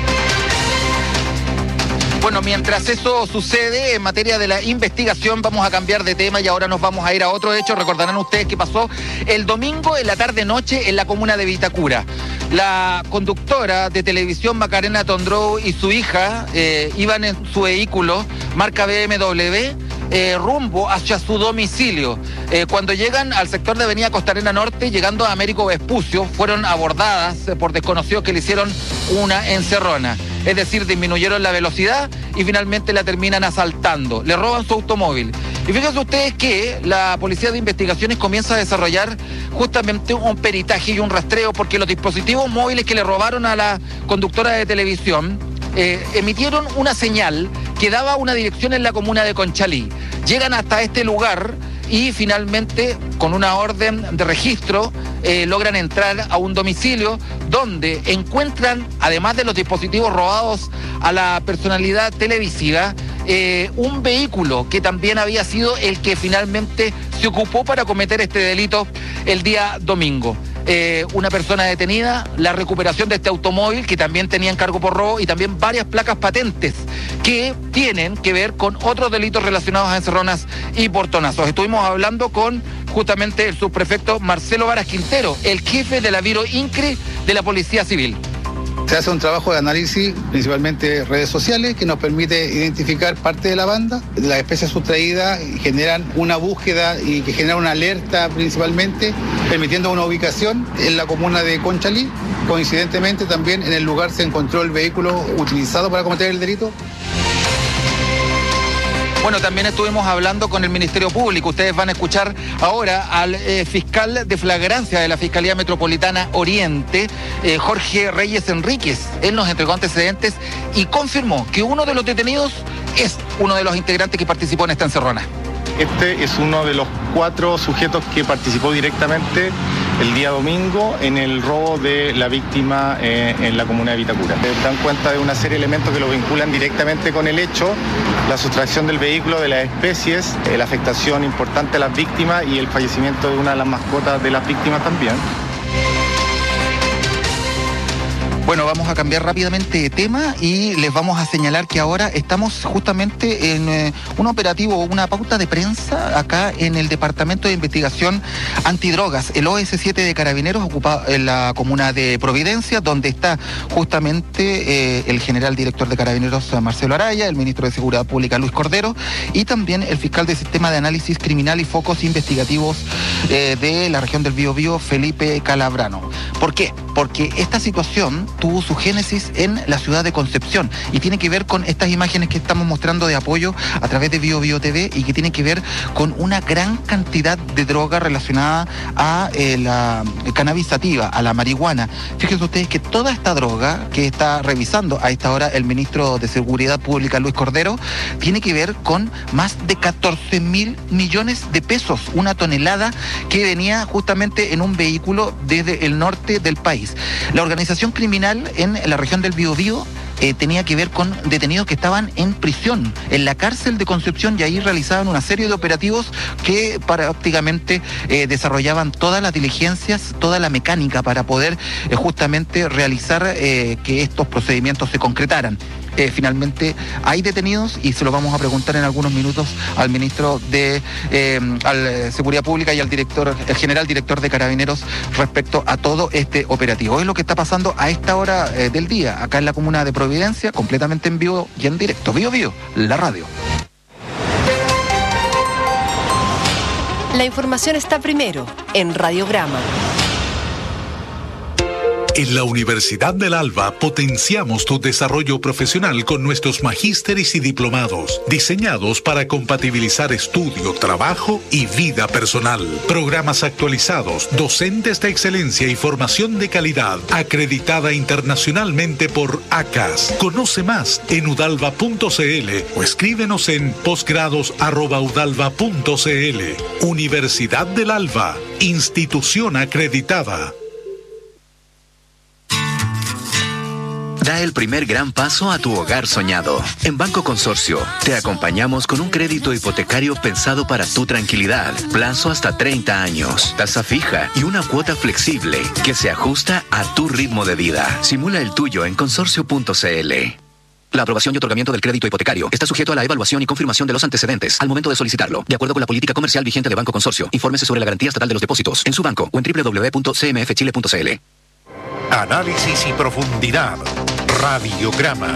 Bueno, mientras eso sucede, en materia de la investigación, vamos a cambiar de tema y ahora nos vamos a ir a otro hecho. Recordarán ustedes que pasó el domingo en la tarde-noche en la comuna de Vitacura. La conductora de televisión Macarena Tondró y su hija eh, iban en su vehículo marca B M W eh, rumbo hacia su domicilio. Eh, cuando llegan al sector de Avenida Costanera Norte, llegando a Américo Vespucio, fueron abordadas por desconocidos que le hicieron una encerrona. Es decir, disminuyeron la velocidad y finalmente la terminan asaltando. Le roban su automóvil. Y fíjense ustedes que la Policía de Investigaciones comienza a desarrollar justamente un peritaje y un rastreo, porque los dispositivos móviles que le robaron a la conductora de televisión eh, emitieron una señal que daba una dirección en la comuna de Conchalí. Llegan hasta este lugar y finalmente, con una orden de registro, eh, logran entrar a un domicilio donde encuentran, además de los dispositivos robados a la personalidad televisiva, eh, un vehículo que también había sido el que finalmente se ocupó para cometer este delito el día domingo. Eh, una persona detenida, la recuperación de este automóvil que también tenía encargo por robo y también varias placas patentes que tienen que ver con otros delitos relacionados a encerronas y portonazos. Estuvimos hablando con justamente el subprefecto Marcelo Varas Quintero, el jefe de la Biro INCRE de la Policía Civil. Se hace un trabajo de análisis, principalmente redes sociales, que nos permite identificar parte de la banda. Las especies sustraídas generan una búsqueda y que genera una alerta principalmente, permitiendo una ubicación en la comuna de Conchalí. Coincidentemente también en el lugar se encontró el vehículo utilizado para cometer el delito. Bueno, también estuvimos hablando con el Ministerio Público. Ustedes van a escuchar ahora al eh, fiscal de flagrancia de la Fiscalía Metropolitana Oriente, eh, Jorge Reyes Enríquez. Él nos entregó antecedentes y confirmó que uno de los detenidos es uno de los integrantes que participó en esta encerrona. Este es uno de los cuatro sujetos que participó directamente el día domingo en el robo de la víctima eh, en la comuna de Vitacura. Se dan cuenta de una serie de elementos que lo vinculan directamente con el hecho, la sustracción del vehículo, de las especies, eh, la afectación importante a las víctimas y el fallecimiento de una de las mascotas de las víctimas también. Bueno, vamos a cambiar rápidamente de tema y les vamos a señalar que ahora estamos justamente en eh, un operativo, una pauta de prensa acá en el Departamento de Investigación Antidrogas, el O S siete de Carabineros, ocupa en la comuna de Providencia, donde está justamente eh, el general director de Carabineros, Marcelo Araya, el ministro de Seguridad Pública, Luis Cordero, y también el fiscal del Sistema de Análisis Criminal y Focos Investigativos eh, de la región del Biobío, Felipe Calabrano. ¿Por qué? Porque esta situación tuvo su génesis en la ciudad de Concepción y tiene que ver con estas imágenes que estamos mostrando de apoyo a través de Bio Bio T V y que tiene que ver con una gran cantidad de droga relacionada a eh, la cannabis sativa, a la marihuana. Fíjense ustedes que toda esta droga que está revisando a esta hora el ministro de Seguridad Pública, Luis Cordero, tiene que ver con más de catorce mil millones de pesos, una tonelada que venía justamente en un vehículo desde el norte del país. La organización criminal en la región del Biobío eh, tenía que ver con detenidos que estaban en prisión, en la cárcel de Concepción, y ahí realizaban una serie de operativos que prácticamente eh, desarrollaban todas las diligencias, toda la mecánica para poder eh, justamente realizar eh, que estos procedimientos se concretaran. Eh, finalmente hay detenidos y se lo vamos a preguntar en algunos minutos al ministro de eh, al Seguridad Pública y al director, el general director de Carabineros respecto a todo este operativo. Es lo que está pasando a esta hora eh, del día, acá en la comuna de Providencia, completamente en vivo y en directo. Bio Bio, la radio. La información está primero en Radiograma. En la Universidad del Alba potenciamos tu desarrollo profesional con nuestros magísteres y diplomados, diseñados para compatibilizar estudio, trabajo y vida personal. Programas actualizados, docentes de excelencia y formación de calidad, acreditada internacionalmente por A C A S. Conoce más en udalva punto c l o escríbenos en posgrados arroba udalva punto c l. Universidad del Alba, institución acreditada. Da el primer gran paso a tu hogar soñado. En Banco Consorcio, te acompañamos con un crédito hipotecario pensado para tu tranquilidad. Plazo hasta treinta años, tasa fija y una cuota flexible que se ajusta a tu ritmo de vida. Simula el tuyo en consorcio punto c l. La aprobación y otorgamiento del crédito hipotecario está sujeto a la evaluación y confirmación de los antecedentes al momento de solicitarlo, de acuerdo con la política comercial vigente de Banco Consorcio. Infórmese sobre la garantía estatal de los depósitos en su banco o en doble u doble u doble u punto c m f chile punto c l. Análisis y profundidad. Radiograma.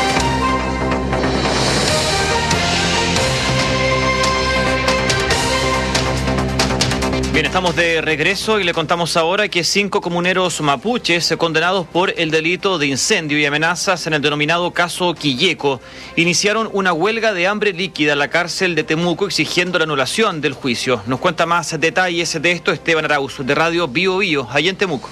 Bien, estamos de regreso y le contamos ahora que cinco comuneros mapuches condenados por el delito de incendio y amenazas en el denominado caso Quilleco iniciaron una huelga de hambre líquida en la cárcel de Temuco exigiendo la anulación del juicio. Nos cuenta más detalles de esto Esteban Arauz, de Radio Bio Bio, allá en Temuco.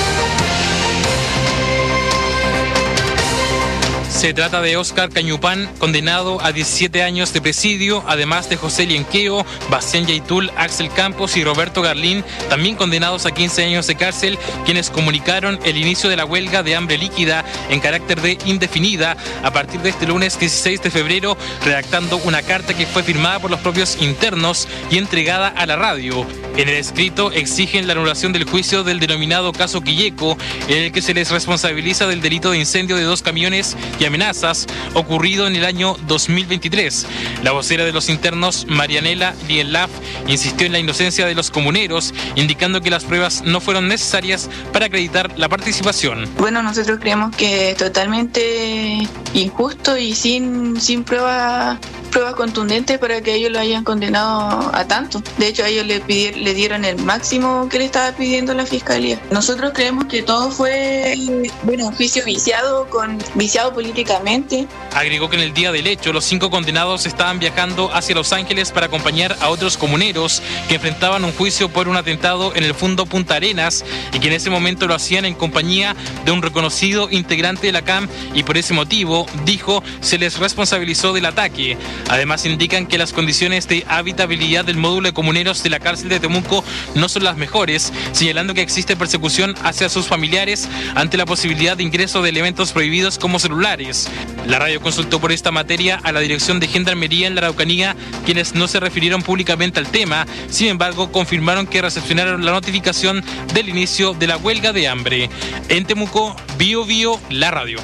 Se trata de Óscar Cañupán, condenado a diecisiete años de presidio, además de José Lienqueo, Bastián Yaitul, Axel Campos y Roberto Garlín, también condenados a quince años de cárcel, quienes comunicaron el inicio de la huelga de hambre líquida en carácter de indefinida a partir de este lunes dieciséis de febrero, redactando una carta que fue firmada por los propios internos y entregada a la radio. En el escrito exigen la anulación del juicio del denominado caso Quilleco, en el que se les responsabiliza del delito de incendio de dos camiones y amenazas ocurrido en el año dos mil veintitrés. La vocera de los internos, Marianela Lienlaf, insistió en la inocencia de los comuneros, indicando que las pruebas no fueron necesarias para acreditar la participación. Bueno, nosotros creemos que es totalmente injusto y sin, sin prueba pruebas contundentes para que ellos lo hayan condenado a tanto. De hecho, a ellos le, pidieron, le dieron el máximo que le estaba pidiendo la fiscalía. Nosotros creemos que todo fue, bueno, un juicio viciado, con viciado políticamente. Agregó que en el día del hecho, los cinco condenados estaban viajando hacia Los Ángeles para acompañar a otros comuneros que enfrentaban un juicio por un atentado en el Fundo Punta Arenas y que en ese momento lo hacían en compañía de un reconocido integrante de la C A M y por ese motivo, dijo, se les responsabilizó del ataque. Además indican que las condiciones de habitabilidad del módulo de comuneros de la cárcel de Temuco no son las mejores, señalando que existe persecución hacia sus familiares ante la posibilidad de ingreso de elementos prohibidos como celulares. La radio consultó por esta materia a la Dirección de Gendarmería en la Araucanía, quienes no se refirieron públicamente al tema, sin embargo confirmaron que recepcionaron la notificación del inicio de la huelga de hambre. En Temuco, Bio Bio, la radio.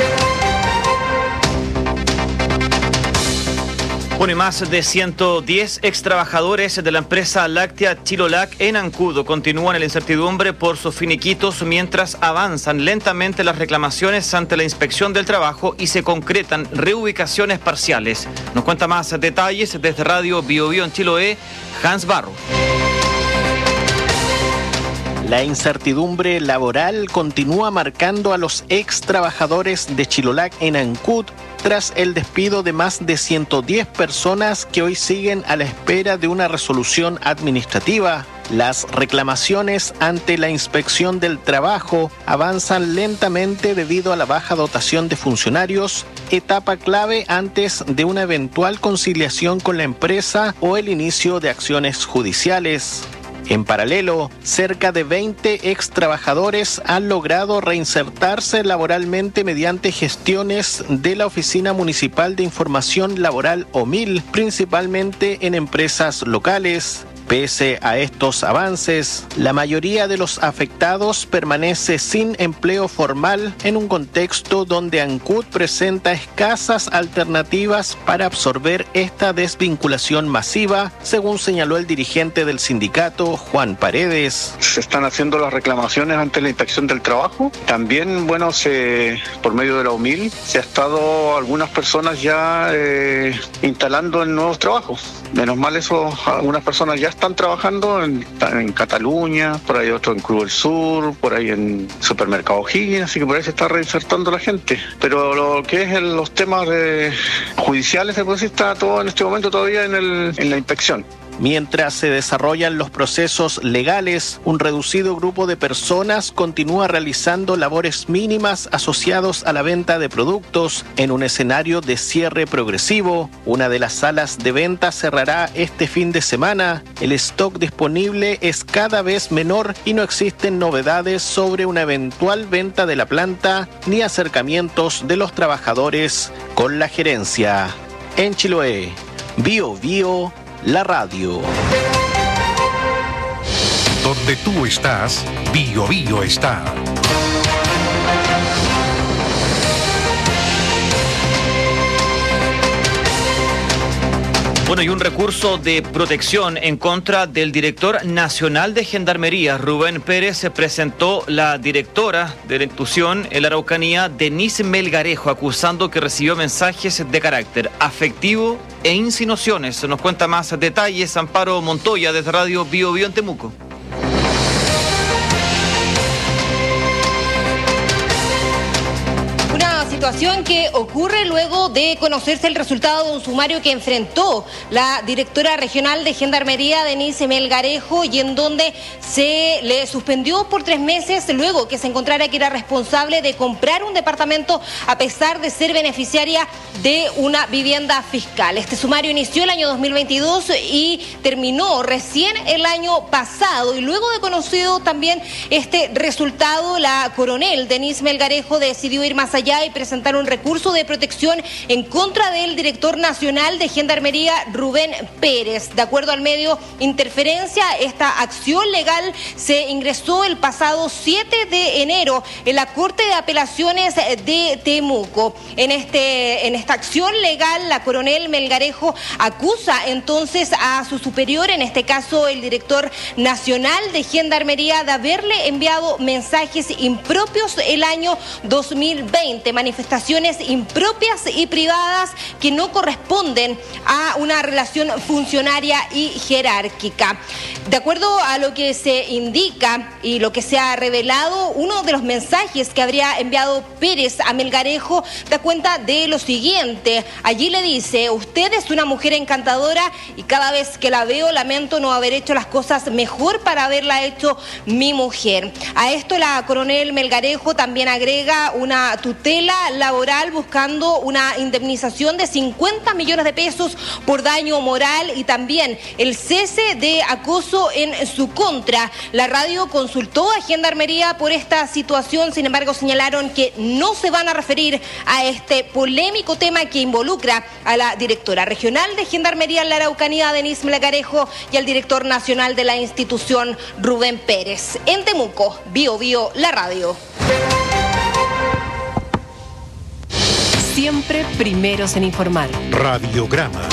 Bueno, y más de ciento diez ex trabajadores de la empresa láctea Chilolac en Ancudo continúan en la incertidumbre por sus finiquitos mientras avanzan lentamente las reclamaciones ante la Inspección del Trabajo y se concretan reubicaciones parciales. Nos cuenta más detalles desde Radio Bio Bio en Chiloé, Hans Barro. La incertidumbre laboral continúa marcando a los ex trabajadores de Chilolac en Ancud tras el despido de más de ciento diez personas que hoy siguen a la espera de una resolución administrativa. Las reclamaciones ante la Inspección del Trabajo avanzan lentamente debido a la baja dotación de funcionarios, etapa clave antes de una eventual conciliación con la empresa o el inicio de acciones judiciales. En paralelo, cerca de veinte ex trabajadores han logrado reinsertarse laboralmente mediante gestiones de la Oficina Municipal de Información Laboral O M I L, principalmente en empresas locales. Pese a estos avances, la mayoría de los afectados permanece sin empleo formal en un contexto donde Ancud presenta escasas alternativas para absorber esta desvinculación masiva, según señaló el dirigente del sindicato, Juan Paredes. Se están haciendo las reclamaciones ante la Inspección del Trabajo. También, bueno, se, por medio de la O M I L, se ha estado algunas personas ya eh, instalando en nuevos trabajos. Menos mal eso, algunas personas ya están trabajando en, en Cataluña, por ahí otro en Cruz del Sur, por ahí en Supermercado O'Higgins, así que por ahí se está reinsertando la gente. Pero lo que es el, los temas de judiciales, pues está todo en este momento todavía en, el, en la inspección. Mientras se desarrollan los procesos legales, un reducido grupo de personas continúa realizando labores mínimas asociados a la venta de productos en un escenario de cierre progresivo. Una de las salas de venta cerrará este fin de semana. El stock disponible es cada vez menor y no existen novedades sobre una eventual venta de la planta ni acercamientos de los trabajadores con la gerencia. En Chiloé, Bio Bio, la radio. Donde tú estás, Bio Bio está. Bueno, y un recurso de protección en contra del director nacional de Gendarmería, Rubén Pérez, se presentó la directora de la institución en la Araucanía, Denise Melgarejo, acusando que recibió mensajes de carácter afectivo e insinuaciones. Nos cuenta más detalles Amparo Montoya desde Radio Bio Bio en Temuco. Situación que ocurre luego de conocerse el resultado de un sumario que enfrentó la directora regional de Gendarmería, Denise Melgarejo, y en donde se le suspendió por tres meses luego que se encontrara que era responsable de comprar un departamento a pesar de ser beneficiaria de una vivienda fiscal. Este sumario inició el año dos mil veintidós y terminó recién el año pasado, y luego de conocido también este resultado, la coronel Denise Melgarejo decidió ir más allá y presentar un recurso de protección en contra del director nacional de Gendarmería, Rubén Pérez. De acuerdo al medio Interferencia, esta acción legal se ingresó el pasado siete de enero en la Corte de Apelaciones de Temuco. En, este, en esta acción legal, la coronel Melgarejo acusa entonces a su superior, en este caso el director nacional de Gendarmería, de haberle enviado mensajes impropios el año dos mil veinte, manifestaciones impropias y privadas que no corresponden a una relación funcionaria y jerárquica. De acuerdo a lo que se indica y lo que se ha revelado, uno de los mensajes que habría enviado Pérez a Melgarejo da cuenta de lo siguiente. Allí le dice: usted es una mujer encantadora y cada vez que la veo lamento no haber hecho las cosas mejor para haberla hecho mi mujer. A esto la coronel Melgarejo también agrega una tutela, laboral buscando una indemnización de cincuenta millones de pesos por daño moral y también el cese de acoso en su contra. La radio consultó a Gendarmería por esta situación, sin embargo señalaron que no se van a referir a este polémico tema que involucra a la directora regional de Gendarmería en la Araucanía, Denise Melgarejo, y al director nacional de la institución, Rubén Pérez. En Temuco, Bio Bio, la radio. Siempre primeros en informar. Radiograma.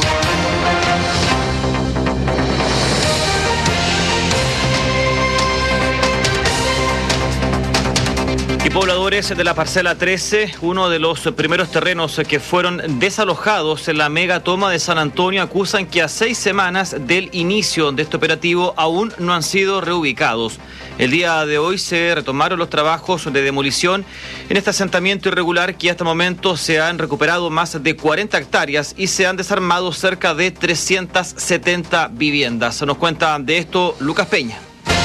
Y pobladores de la parcela trece, uno de los primeros terrenos que fueron desalojados en la megatoma de San Antonio, acusan que a seis semanas del inicio de este operativo aún no han sido reubicados. El día de hoy se retomaron los trabajos de demolición en este asentamiento irregular, que hasta el momento se han recuperado más de cuarenta hectáreas y se han desarmado cerca de trescientas setenta viviendas. Nos cuenta de esto Lucas Peña.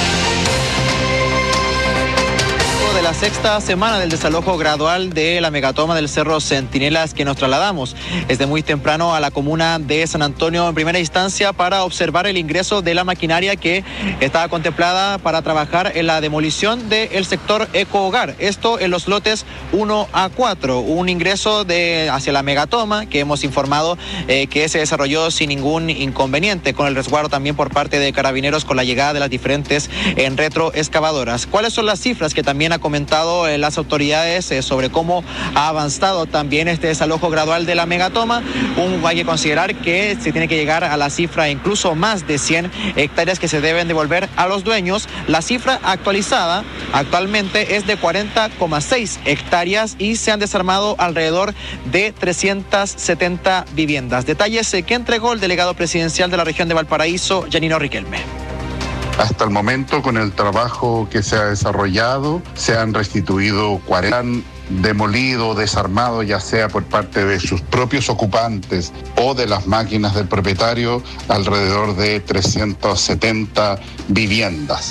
De la sexta semana del desalojo gradual de la megatoma del Cerro Centinelas, que nos trasladamos desde muy temprano a la comuna de San Antonio en primera instancia para observar el ingreso de la maquinaria que estaba contemplada para trabajar en la demolición del sector Eco Hogar. Esto en los lotes uno a cuatro, un ingreso de hacia la megatoma que hemos informado eh, que se desarrolló sin ningún inconveniente, con el resguardo también por parte de carabineros con la llegada de las diferentes en retroexcavadoras. ¿Cuáles son las cifras que también ha comentado eh, las autoridades eh, sobre cómo ha avanzado también este desalojo gradual de la megatoma? Un, hay que considerar que se tiene que llegar a la cifra incluso más de cien hectáreas que se deben devolver a los dueños. La cifra actualizada actualmente es de cuarenta coma seis hectáreas y se han desarmado alrededor de trescientas setenta viviendas. Detalles eh, que entregó el delegado presidencial de la región de Valparaíso, Janino Riquelme. Hasta el momento, con el trabajo que se ha desarrollado, se han restituido cuarenta, han demolido, desarmado, ya sea por parte de sus propios ocupantes o de las máquinas del propietario, alrededor de trescientas setenta viviendas.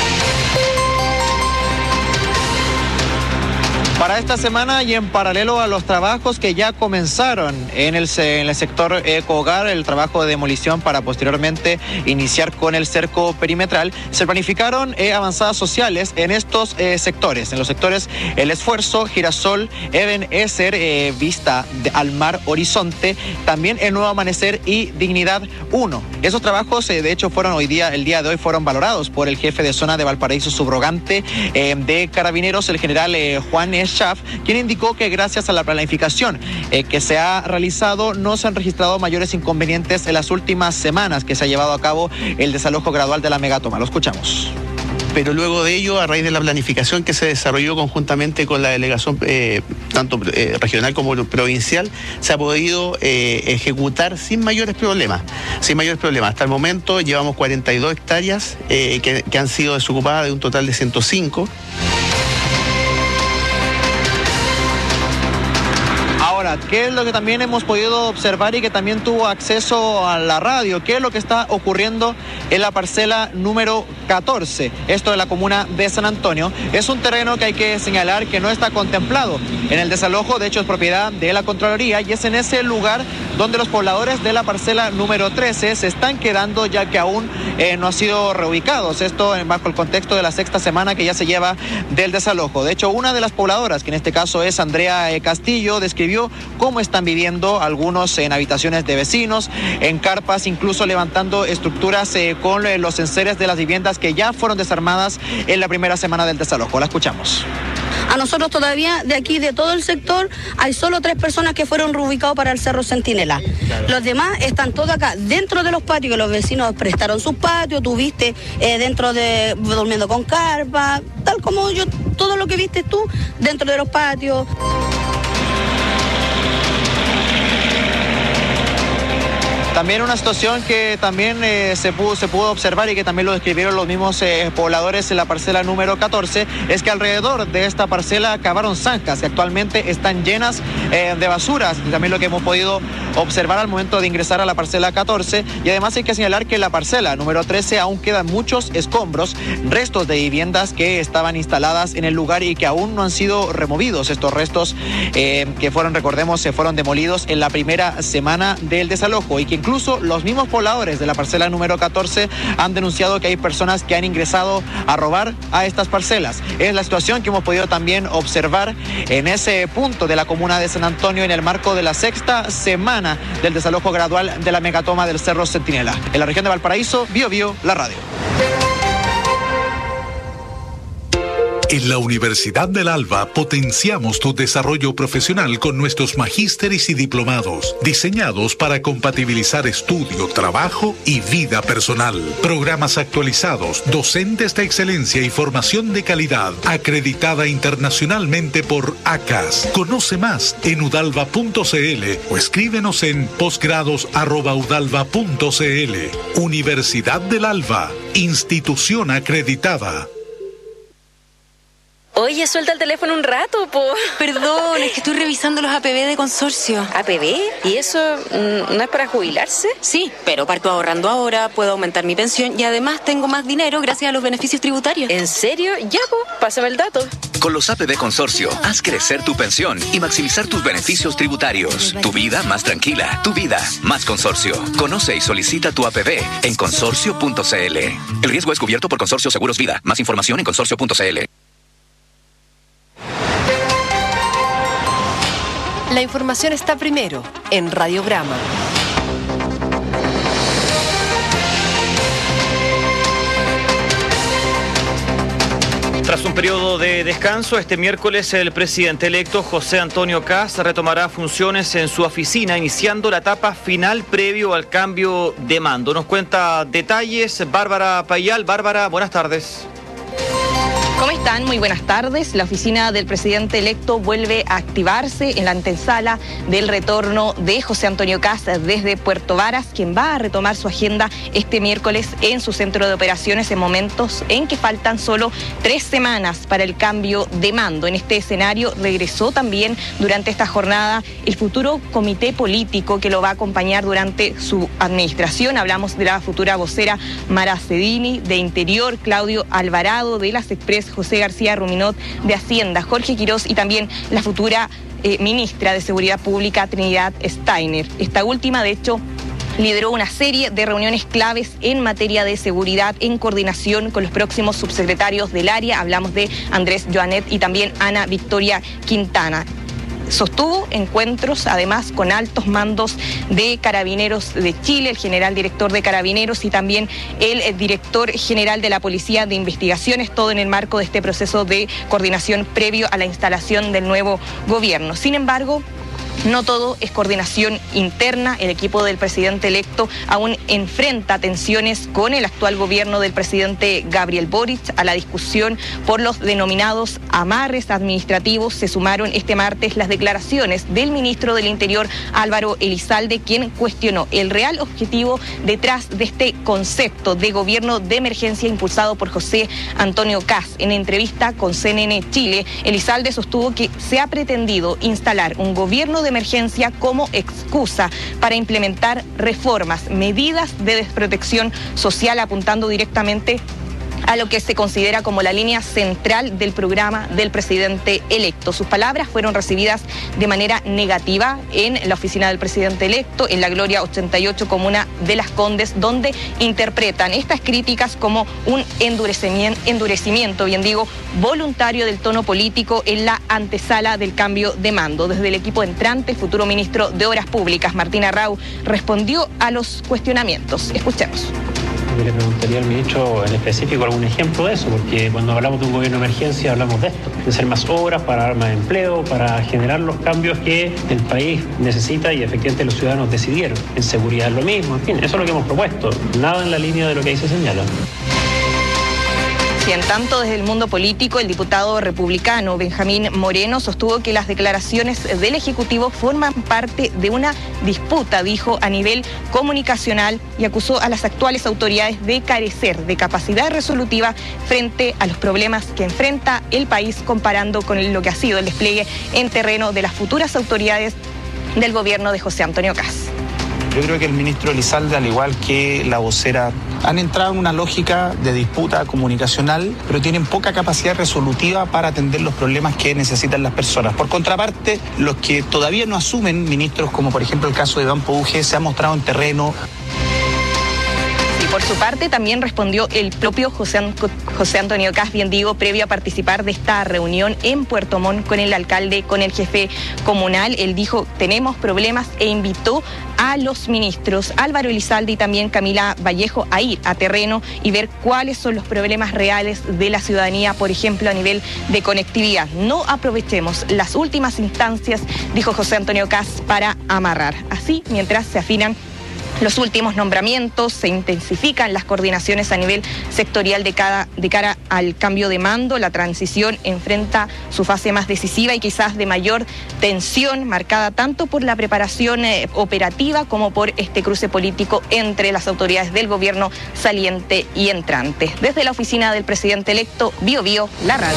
Para esta semana y en paralelo a los trabajos que ya comenzaron en el, en el sector Eco Hogar, el trabajo de demolición para posteriormente iniciar con el cerco perimetral, se planificaron eh, avanzadas sociales en estos eh, sectores, en los sectores El Esfuerzo, Girasol, Eben Eser, eh, Vista de, al Mar Horizonte, también el Nuevo Amanecer y Dignidad uno. Esos trabajos eh, de hecho fueron hoy día, el día de hoy fueron valorados por el jefe de zona de Valparaíso subrogante eh, de Carabineros, el general eh, Juan S. Schaff, quien indicó que gracias a la planificación eh, que se ha realizado no se han registrado mayores inconvenientes en las últimas semanas que se ha llevado a cabo el desalojo gradual de la megatoma. Lo escuchamos. Pero luego de ello, a raíz de la planificación que se desarrolló conjuntamente con la delegación eh, tanto eh, regional como provincial, se ha podido eh, ejecutar sin mayores problemas. Sin mayores problemas. Hasta el momento llevamos cuarenta y dos hectáreas eh, que, que han sido desocupadas de un total de ciento cinco. Ahora, ¿qué es lo que también hemos podido observar y que también tuvo acceso a la radio? ¿Qué es lo que está ocurriendo en la parcela número catorce? Esto de la comuna de San Antonio. Es un terreno que hay que señalar que no está contemplado en el desalojo, de hecho es propiedad de la Contraloría y es en ese lugar donde los pobladores de la parcela número trece se están quedando, ya que aún eh, no han sido reubicados. Esto bajo el contexto de la sexta semana que ya se lleva del desalojo. De hecho, una de las pobladoras, que en este caso es Andrea eh, Castillo, describió cómo están viviendo algunos en habitaciones de vecinos, en carpas, incluso levantando estructuras eh, con eh, los enseres de las viviendas que ya fueron desarmadas en la primera semana del desalojo. La escuchamos. A nosotros todavía de aquí, de todo el sector, hay solo tres personas que fueron reubicados para el Cerro Centinela. Los demás están todos acá, dentro de los patios, que los vecinos prestaron sus patios, tú viste eh, dentro de, durmiendo con carpa, tal como yo, todo lo que viste tú, dentro de los patios. También una situación que también eh, se, pudo, se pudo observar y que también lo describieron los mismos eh, pobladores en la parcela número catorce, es que alrededor de esta parcela cavaron zanjas que actualmente están llenas eh, de basuras, y también lo que hemos podido observar al momento de ingresar a la parcela catorce. Y además hay que señalar que en la parcela número trece aún quedan muchos escombros, restos de viviendas que estaban instaladas en el lugar y que aún no han sido removidos. Estos restos eh, que fueron, recordemos, se fueron demolidos en la primera semana del desalojo, y que incluso los mismos pobladores de la parcela número catorce han denunciado que hay personas que han ingresado a robar a estas parcelas. Es la situación que hemos podido también observar en ese punto de la comuna de San Antonio en el marco de la sexta semana del desalojo gradual de la megatoma del Cerro Centinela. En la región de Valparaíso, Bio Bio, la radio. En la Universidad del Alba potenciamos tu desarrollo profesional con nuestros magísteres y diplomados, diseñados para compatibilizar estudio, trabajo y vida personal. Programas actualizados, docentes de excelencia y formación de calidad, acreditada internacionalmente por A C A S. Conoce más en udalva punto cl o escríbenos en posgrados arroba udalva punto cl. Universidad del Alba, institución acreditada. Oye, suelta el teléfono un rato, po. Perdón, es que estoy revisando los A P B de consorcio. ¿A P B? ¿Y eso mm, no es para jubilarse? Sí, pero parto ahorrando ahora, puedo aumentar mi pensión y además tengo más dinero gracias a los beneficios tributarios. ¿En serio? Ya, po, pásame el dato. Con los A P B Consorcio, haz crecer tu pensión y maximizar tus beneficios tributarios. Tu vida más tranquila, tu vida más consorcio. Conoce y solicita tu A P B en consorcio punto cl. El riesgo es cubierto por Consorcio Seguros Vida. Más información en consorcio punto cl. La información está primero en Radiograma. Tras un periodo de descanso, este miércoles el presidente electo José Antonio Kast retomará funciones en su oficina, iniciando la etapa final previo al cambio de mando. Nos cuenta detalles Bárbara Payal. Bárbara, buenas tardes. ¿Cómo están? Muy buenas tardes. La oficina del presidente electo vuelve a activarse en la antesala del retorno de José Antonio Kast desde Puerto Varas, quien va a retomar su agenda este miércoles en su centro de operaciones en momentos en que faltan solo tres semanas para el cambio de mando. En este escenario regresó también durante esta jornada el futuro comité político que lo va a acompañar durante su administración. Hablamos de la futura vocera Mara Cedini, de Interior Claudio Alvarado, de las Express José García Ruminot, de Hacienda Jorge Quirós y también la futura eh, ministra de Seguridad Pública Trinidad Steiner. Esta última, de hecho, lideró una serie de reuniones claves en materia de seguridad en coordinación con los próximos subsecretarios del área. Hablamos de Andrés Joanet y también Ana Victoria Quintana. Sostuvo encuentros además con altos mandos de Carabineros de Chile, el general director de Carabineros y también el director general de la Policía de Investigaciones, todo en el marco de este proceso de coordinación previo a la instalación del nuevo gobierno. Sin embargo, no todo es coordinación interna. El equipo del presidente electo aún enfrenta tensiones con el actual gobierno del presidente Gabriel Boric. A la discusión por los denominados amarres administrativos se sumaron este martes las declaraciones del ministro del Interior Álvaro Elizalde, quien cuestionó el real objetivo detrás de este concepto de gobierno de emergencia impulsado por José Antonio Kast. En entrevista con C N N Chile, Elizalde sostuvo que se ha pretendido instalar un gobierno de emergencia como excusa para implementar reformas, medidas de desprotección social, apuntando directamente a lo que se considera como la línea central del programa del presidente electo. Sus palabras fueron recibidas de manera negativa en la oficina del presidente electo, en la Gloria ochenta y ocho, comuna de Las Condes, donde interpretan estas críticas como un endurecimiento, endurecimiento, bien digo, voluntario del tono político en la antesala del cambio de mando. Desde el equipo entrante, el futuro ministro de Obras Públicas, Martín Arrau, respondió a los cuestionamientos. Escuchemos. Yo le preguntaría al ministro en específico algún ejemplo de eso, porque cuando hablamos de un gobierno de emergencia hablamos de esto, de hacer más obras para dar más empleo, para generar los cambios que el país necesita y efectivamente los ciudadanos decidieron. En seguridad es lo mismo, en fin, eso es lo que hemos propuesto, nada en la línea de lo que ahí se señala. Sí, en tanto, desde el mundo político, el diputado republicano Benjamín Moreno sostuvo que las declaraciones del Ejecutivo forman parte de una disputa, dijo, a nivel comunicacional, y acusó a las actuales autoridades de carecer de capacidad resolutiva frente a los problemas que enfrenta el país, comparando con lo que ha sido el despliegue en terreno de las futuras autoridades del gobierno de José Antonio Kast. Yo creo que el ministro Elizalde, al igual que la vocera, han entrado en una lógica de disputa comunicacional, pero tienen poca capacidad resolutiva para atender los problemas que necesitan las personas. Por contraparte, los que todavía no asumen, ministros como por ejemplo el caso de Iván Pouge, se han mostrado en terreno. Por su parte, también respondió el propio José, José Antonio Kast, bien digo, previo a participar de esta reunión en Puerto Montt con el alcalde, con el jefe comunal. Él dijo, tenemos problemas, e invitó a los ministros Álvaro Elizalde y también Camila Vallejo a ir a terreno y ver cuáles son los problemas reales de la ciudadanía, por ejemplo, a nivel de conectividad. No aprovechemos las últimas instancias, dijo José Antonio Kast, para amarrar. Así, mientras se afinan los últimos nombramientos, se intensifican las coordinaciones a nivel sectorial de, cada, de cara al cambio de mando. La transición enfrenta su fase más decisiva y quizás de mayor tensión, marcada tanto por la preparación eh, operativa como por este cruce político entre las autoridades del gobierno saliente y entrante. Desde la oficina del presidente electo, Bio Bio, la radio.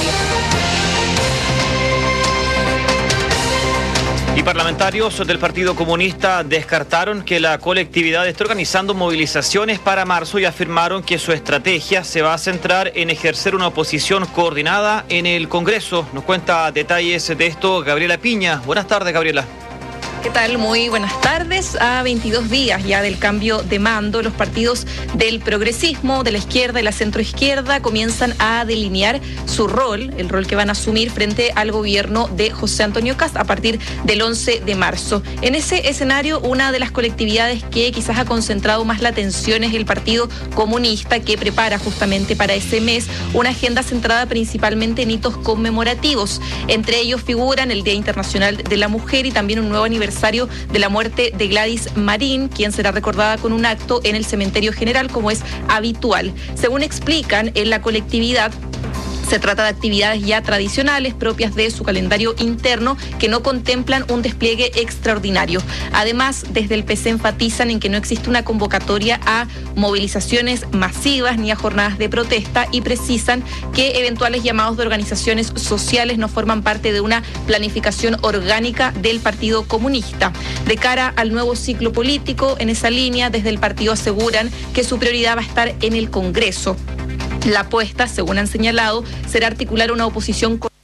Y parlamentarios del Partido Comunista descartaron que la colectividad esté organizando movilizaciones para marzo y afirmaron que su estrategia se va a centrar en ejercer una oposición coordinada en el Congreso. Nos cuenta detalles de esto Gabriela Piña. Buenas tardes, Gabriela. ¿Qué tal? Muy buenas tardes. A veintidós días ya del cambio de mando, los partidos del progresismo, de la izquierda y la centroizquierda comienzan a delinear su rol, el rol que van a asumir frente al gobierno de José Antonio Kast a partir del once de marzo. En ese escenario, una de las colectividades que quizás ha concentrado más la atención es el Partido Comunista, que prepara justamente para ese mes una agenda centrada principalmente en hitos conmemorativos. Entre ellos figuran el Día Internacional de la Mujer y también un nuevo aniversario de la muerte de Gladys Marín, quien será recordada con un acto en el Cementerio General, como es habitual. Según explican en la colectividad, se trata de actividades ya tradicionales propias de su calendario interno que no contemplan un despliegue extraordinario. Además, desde el P C enfatizan en que no existe una convocatoria a movilizaciones masivas ni a jornadas de protesta y precisan que eventuales llamados de organizaciones sociales no forman parte de una planificación orgánica del Partido Comunista. De cara al nuevo ciclo político, en esa línea, desde el partido aseguran que su prioridad va a estar en el Congreso. La apuesta, según han señalado, será articular una oposición con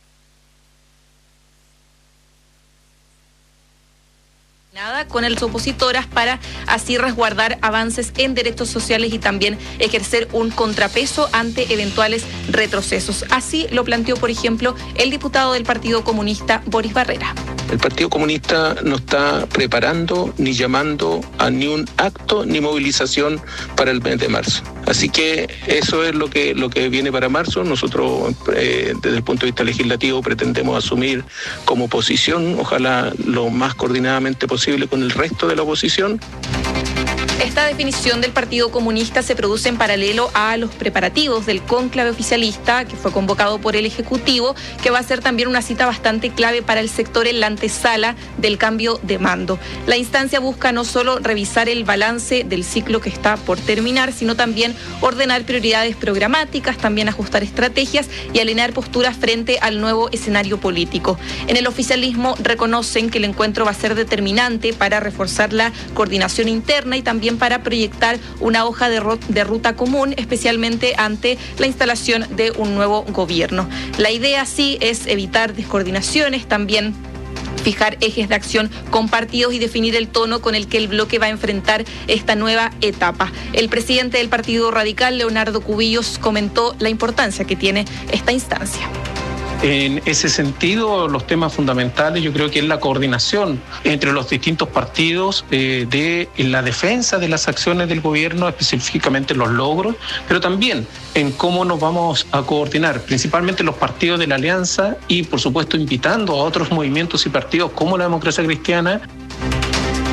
con las opositoras para así resguardar avances en derechos sociales y también ejercer un contrapeso ante eventuales retrocesos. Así lo planteó, por ejemplo, el diputado del Partido Comunista, Boris Barrera. El Partido Comunista no está preparando ni llamando a ni un acto ni movilización para el mes de marzo. Así que eso es lo que, lo que viene para marzo. Nosotros, eh, desde el punto de vista legislativo, pretendemos asumir como oposición, ojalá lo más coordinadamente posible con el resto de la oposición. Esta definición del Partido Comunista se produce en paralelo a los preparativos del cónclave oficialista que fue convocado por el Ejecutivo, que va a ser también una cita bastante clave para el sector en la antesala del cambio de mando. La instancia busca no solo revisar el balance del ciclo que está por terminar, sino también ordenar prioridades programáticas, también ajustar estrategias y alinear posturas frente al nuevo escenario político. En el oficialismo reconocen que el encuentro va a ser determinante para reforzar la coordinación interna y también para proyectar una hoja de, de ruta común, especialmente ante la instalación de un nuevo gobierno. La idea sí es evitar descoordinaciones, también fijar ejes de acción compartidos y definir el tono con el que el bloque va a enfrentar esta nueva etapa. El presidente del Partido Radical, Leonardo Cubillos, comentó la importancia que tiene esta instancia. En ese sentido, los temas fundamentales yo creo que es la coordinación entre los distintos partidos eh, de en la defensa de las acciones del gobierno, específicamente los logros, pero también en cómo nos vamos a coordinar, principalmente los partidos de la alianza y, por supuesto, invitando a otros movimientos y partidos como la Democracia Cristiana. Así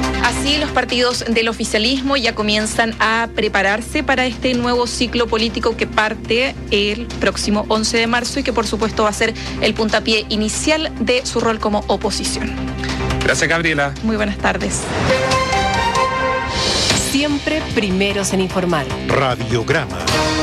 Así, los partidos del oficialismo ya comienzan a prepararse para este nuevo ciclo político que parte el próximo once de marzo y que por supuesto va a ser el puntapié inicial de su rol como oposición. Gracias, Gabriela. Muy buenas tardes. Siempre primeros en informar. Radiograma.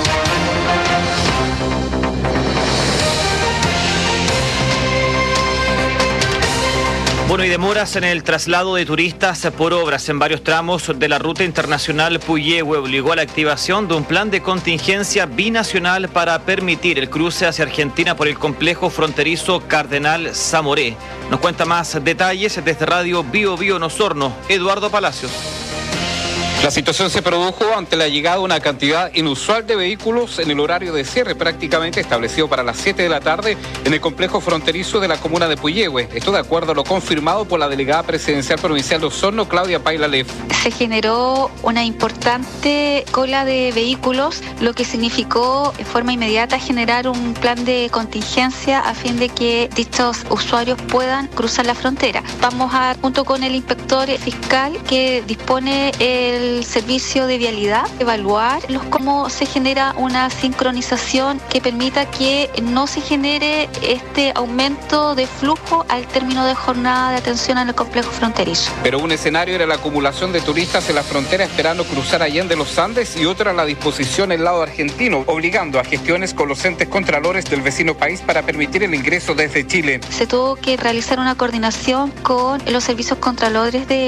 Bueno, y demoras en el traslado de turistas por obras en varios tramos de la ruta internacional Puyehue obligó a la activación de un plan de contingencia binacional para permitir el cruce hacia Argentina por el complejo fronterizo Cardenal Zamoré. Nos cuenta más detalles desde Radio Bio Bio en Osorno, Eduardo Palacios. La situación se produjo ante la llegada de una cantidad inusual de vehículos en el horario de cierre prácticamente establecido para las siete de la tarde en el complejo fronterizo de la comuna de Puyehue. Esto de acuerdo a lo confirmado por la delegada presidencial provincial de Osorno, Claudia Paila Leff. Se generó una importante cola de vehículos, lo que significó de forma inmediata generar un plan de contingencia a fin de que dichos usuarios puedan cruzar la frontera. Vamos a, junto con el inspector fiscal que dispone el el servicio de vialidad, evaluar los, cómo se genera una sincronización que permita que no se genere este aumento de flujo al término de jornada de atención en el complejo fronterizo. Pero un escenario era la acumulación de turistas en la frontera esperando cruzar Allende los Andes y otra la disposición del lado argentino, obligando a gestiones con los entes contralores del vecino país para permitir el ingreso desde Chile. Se tuvo que realizar una coordinación con los servicios contralores de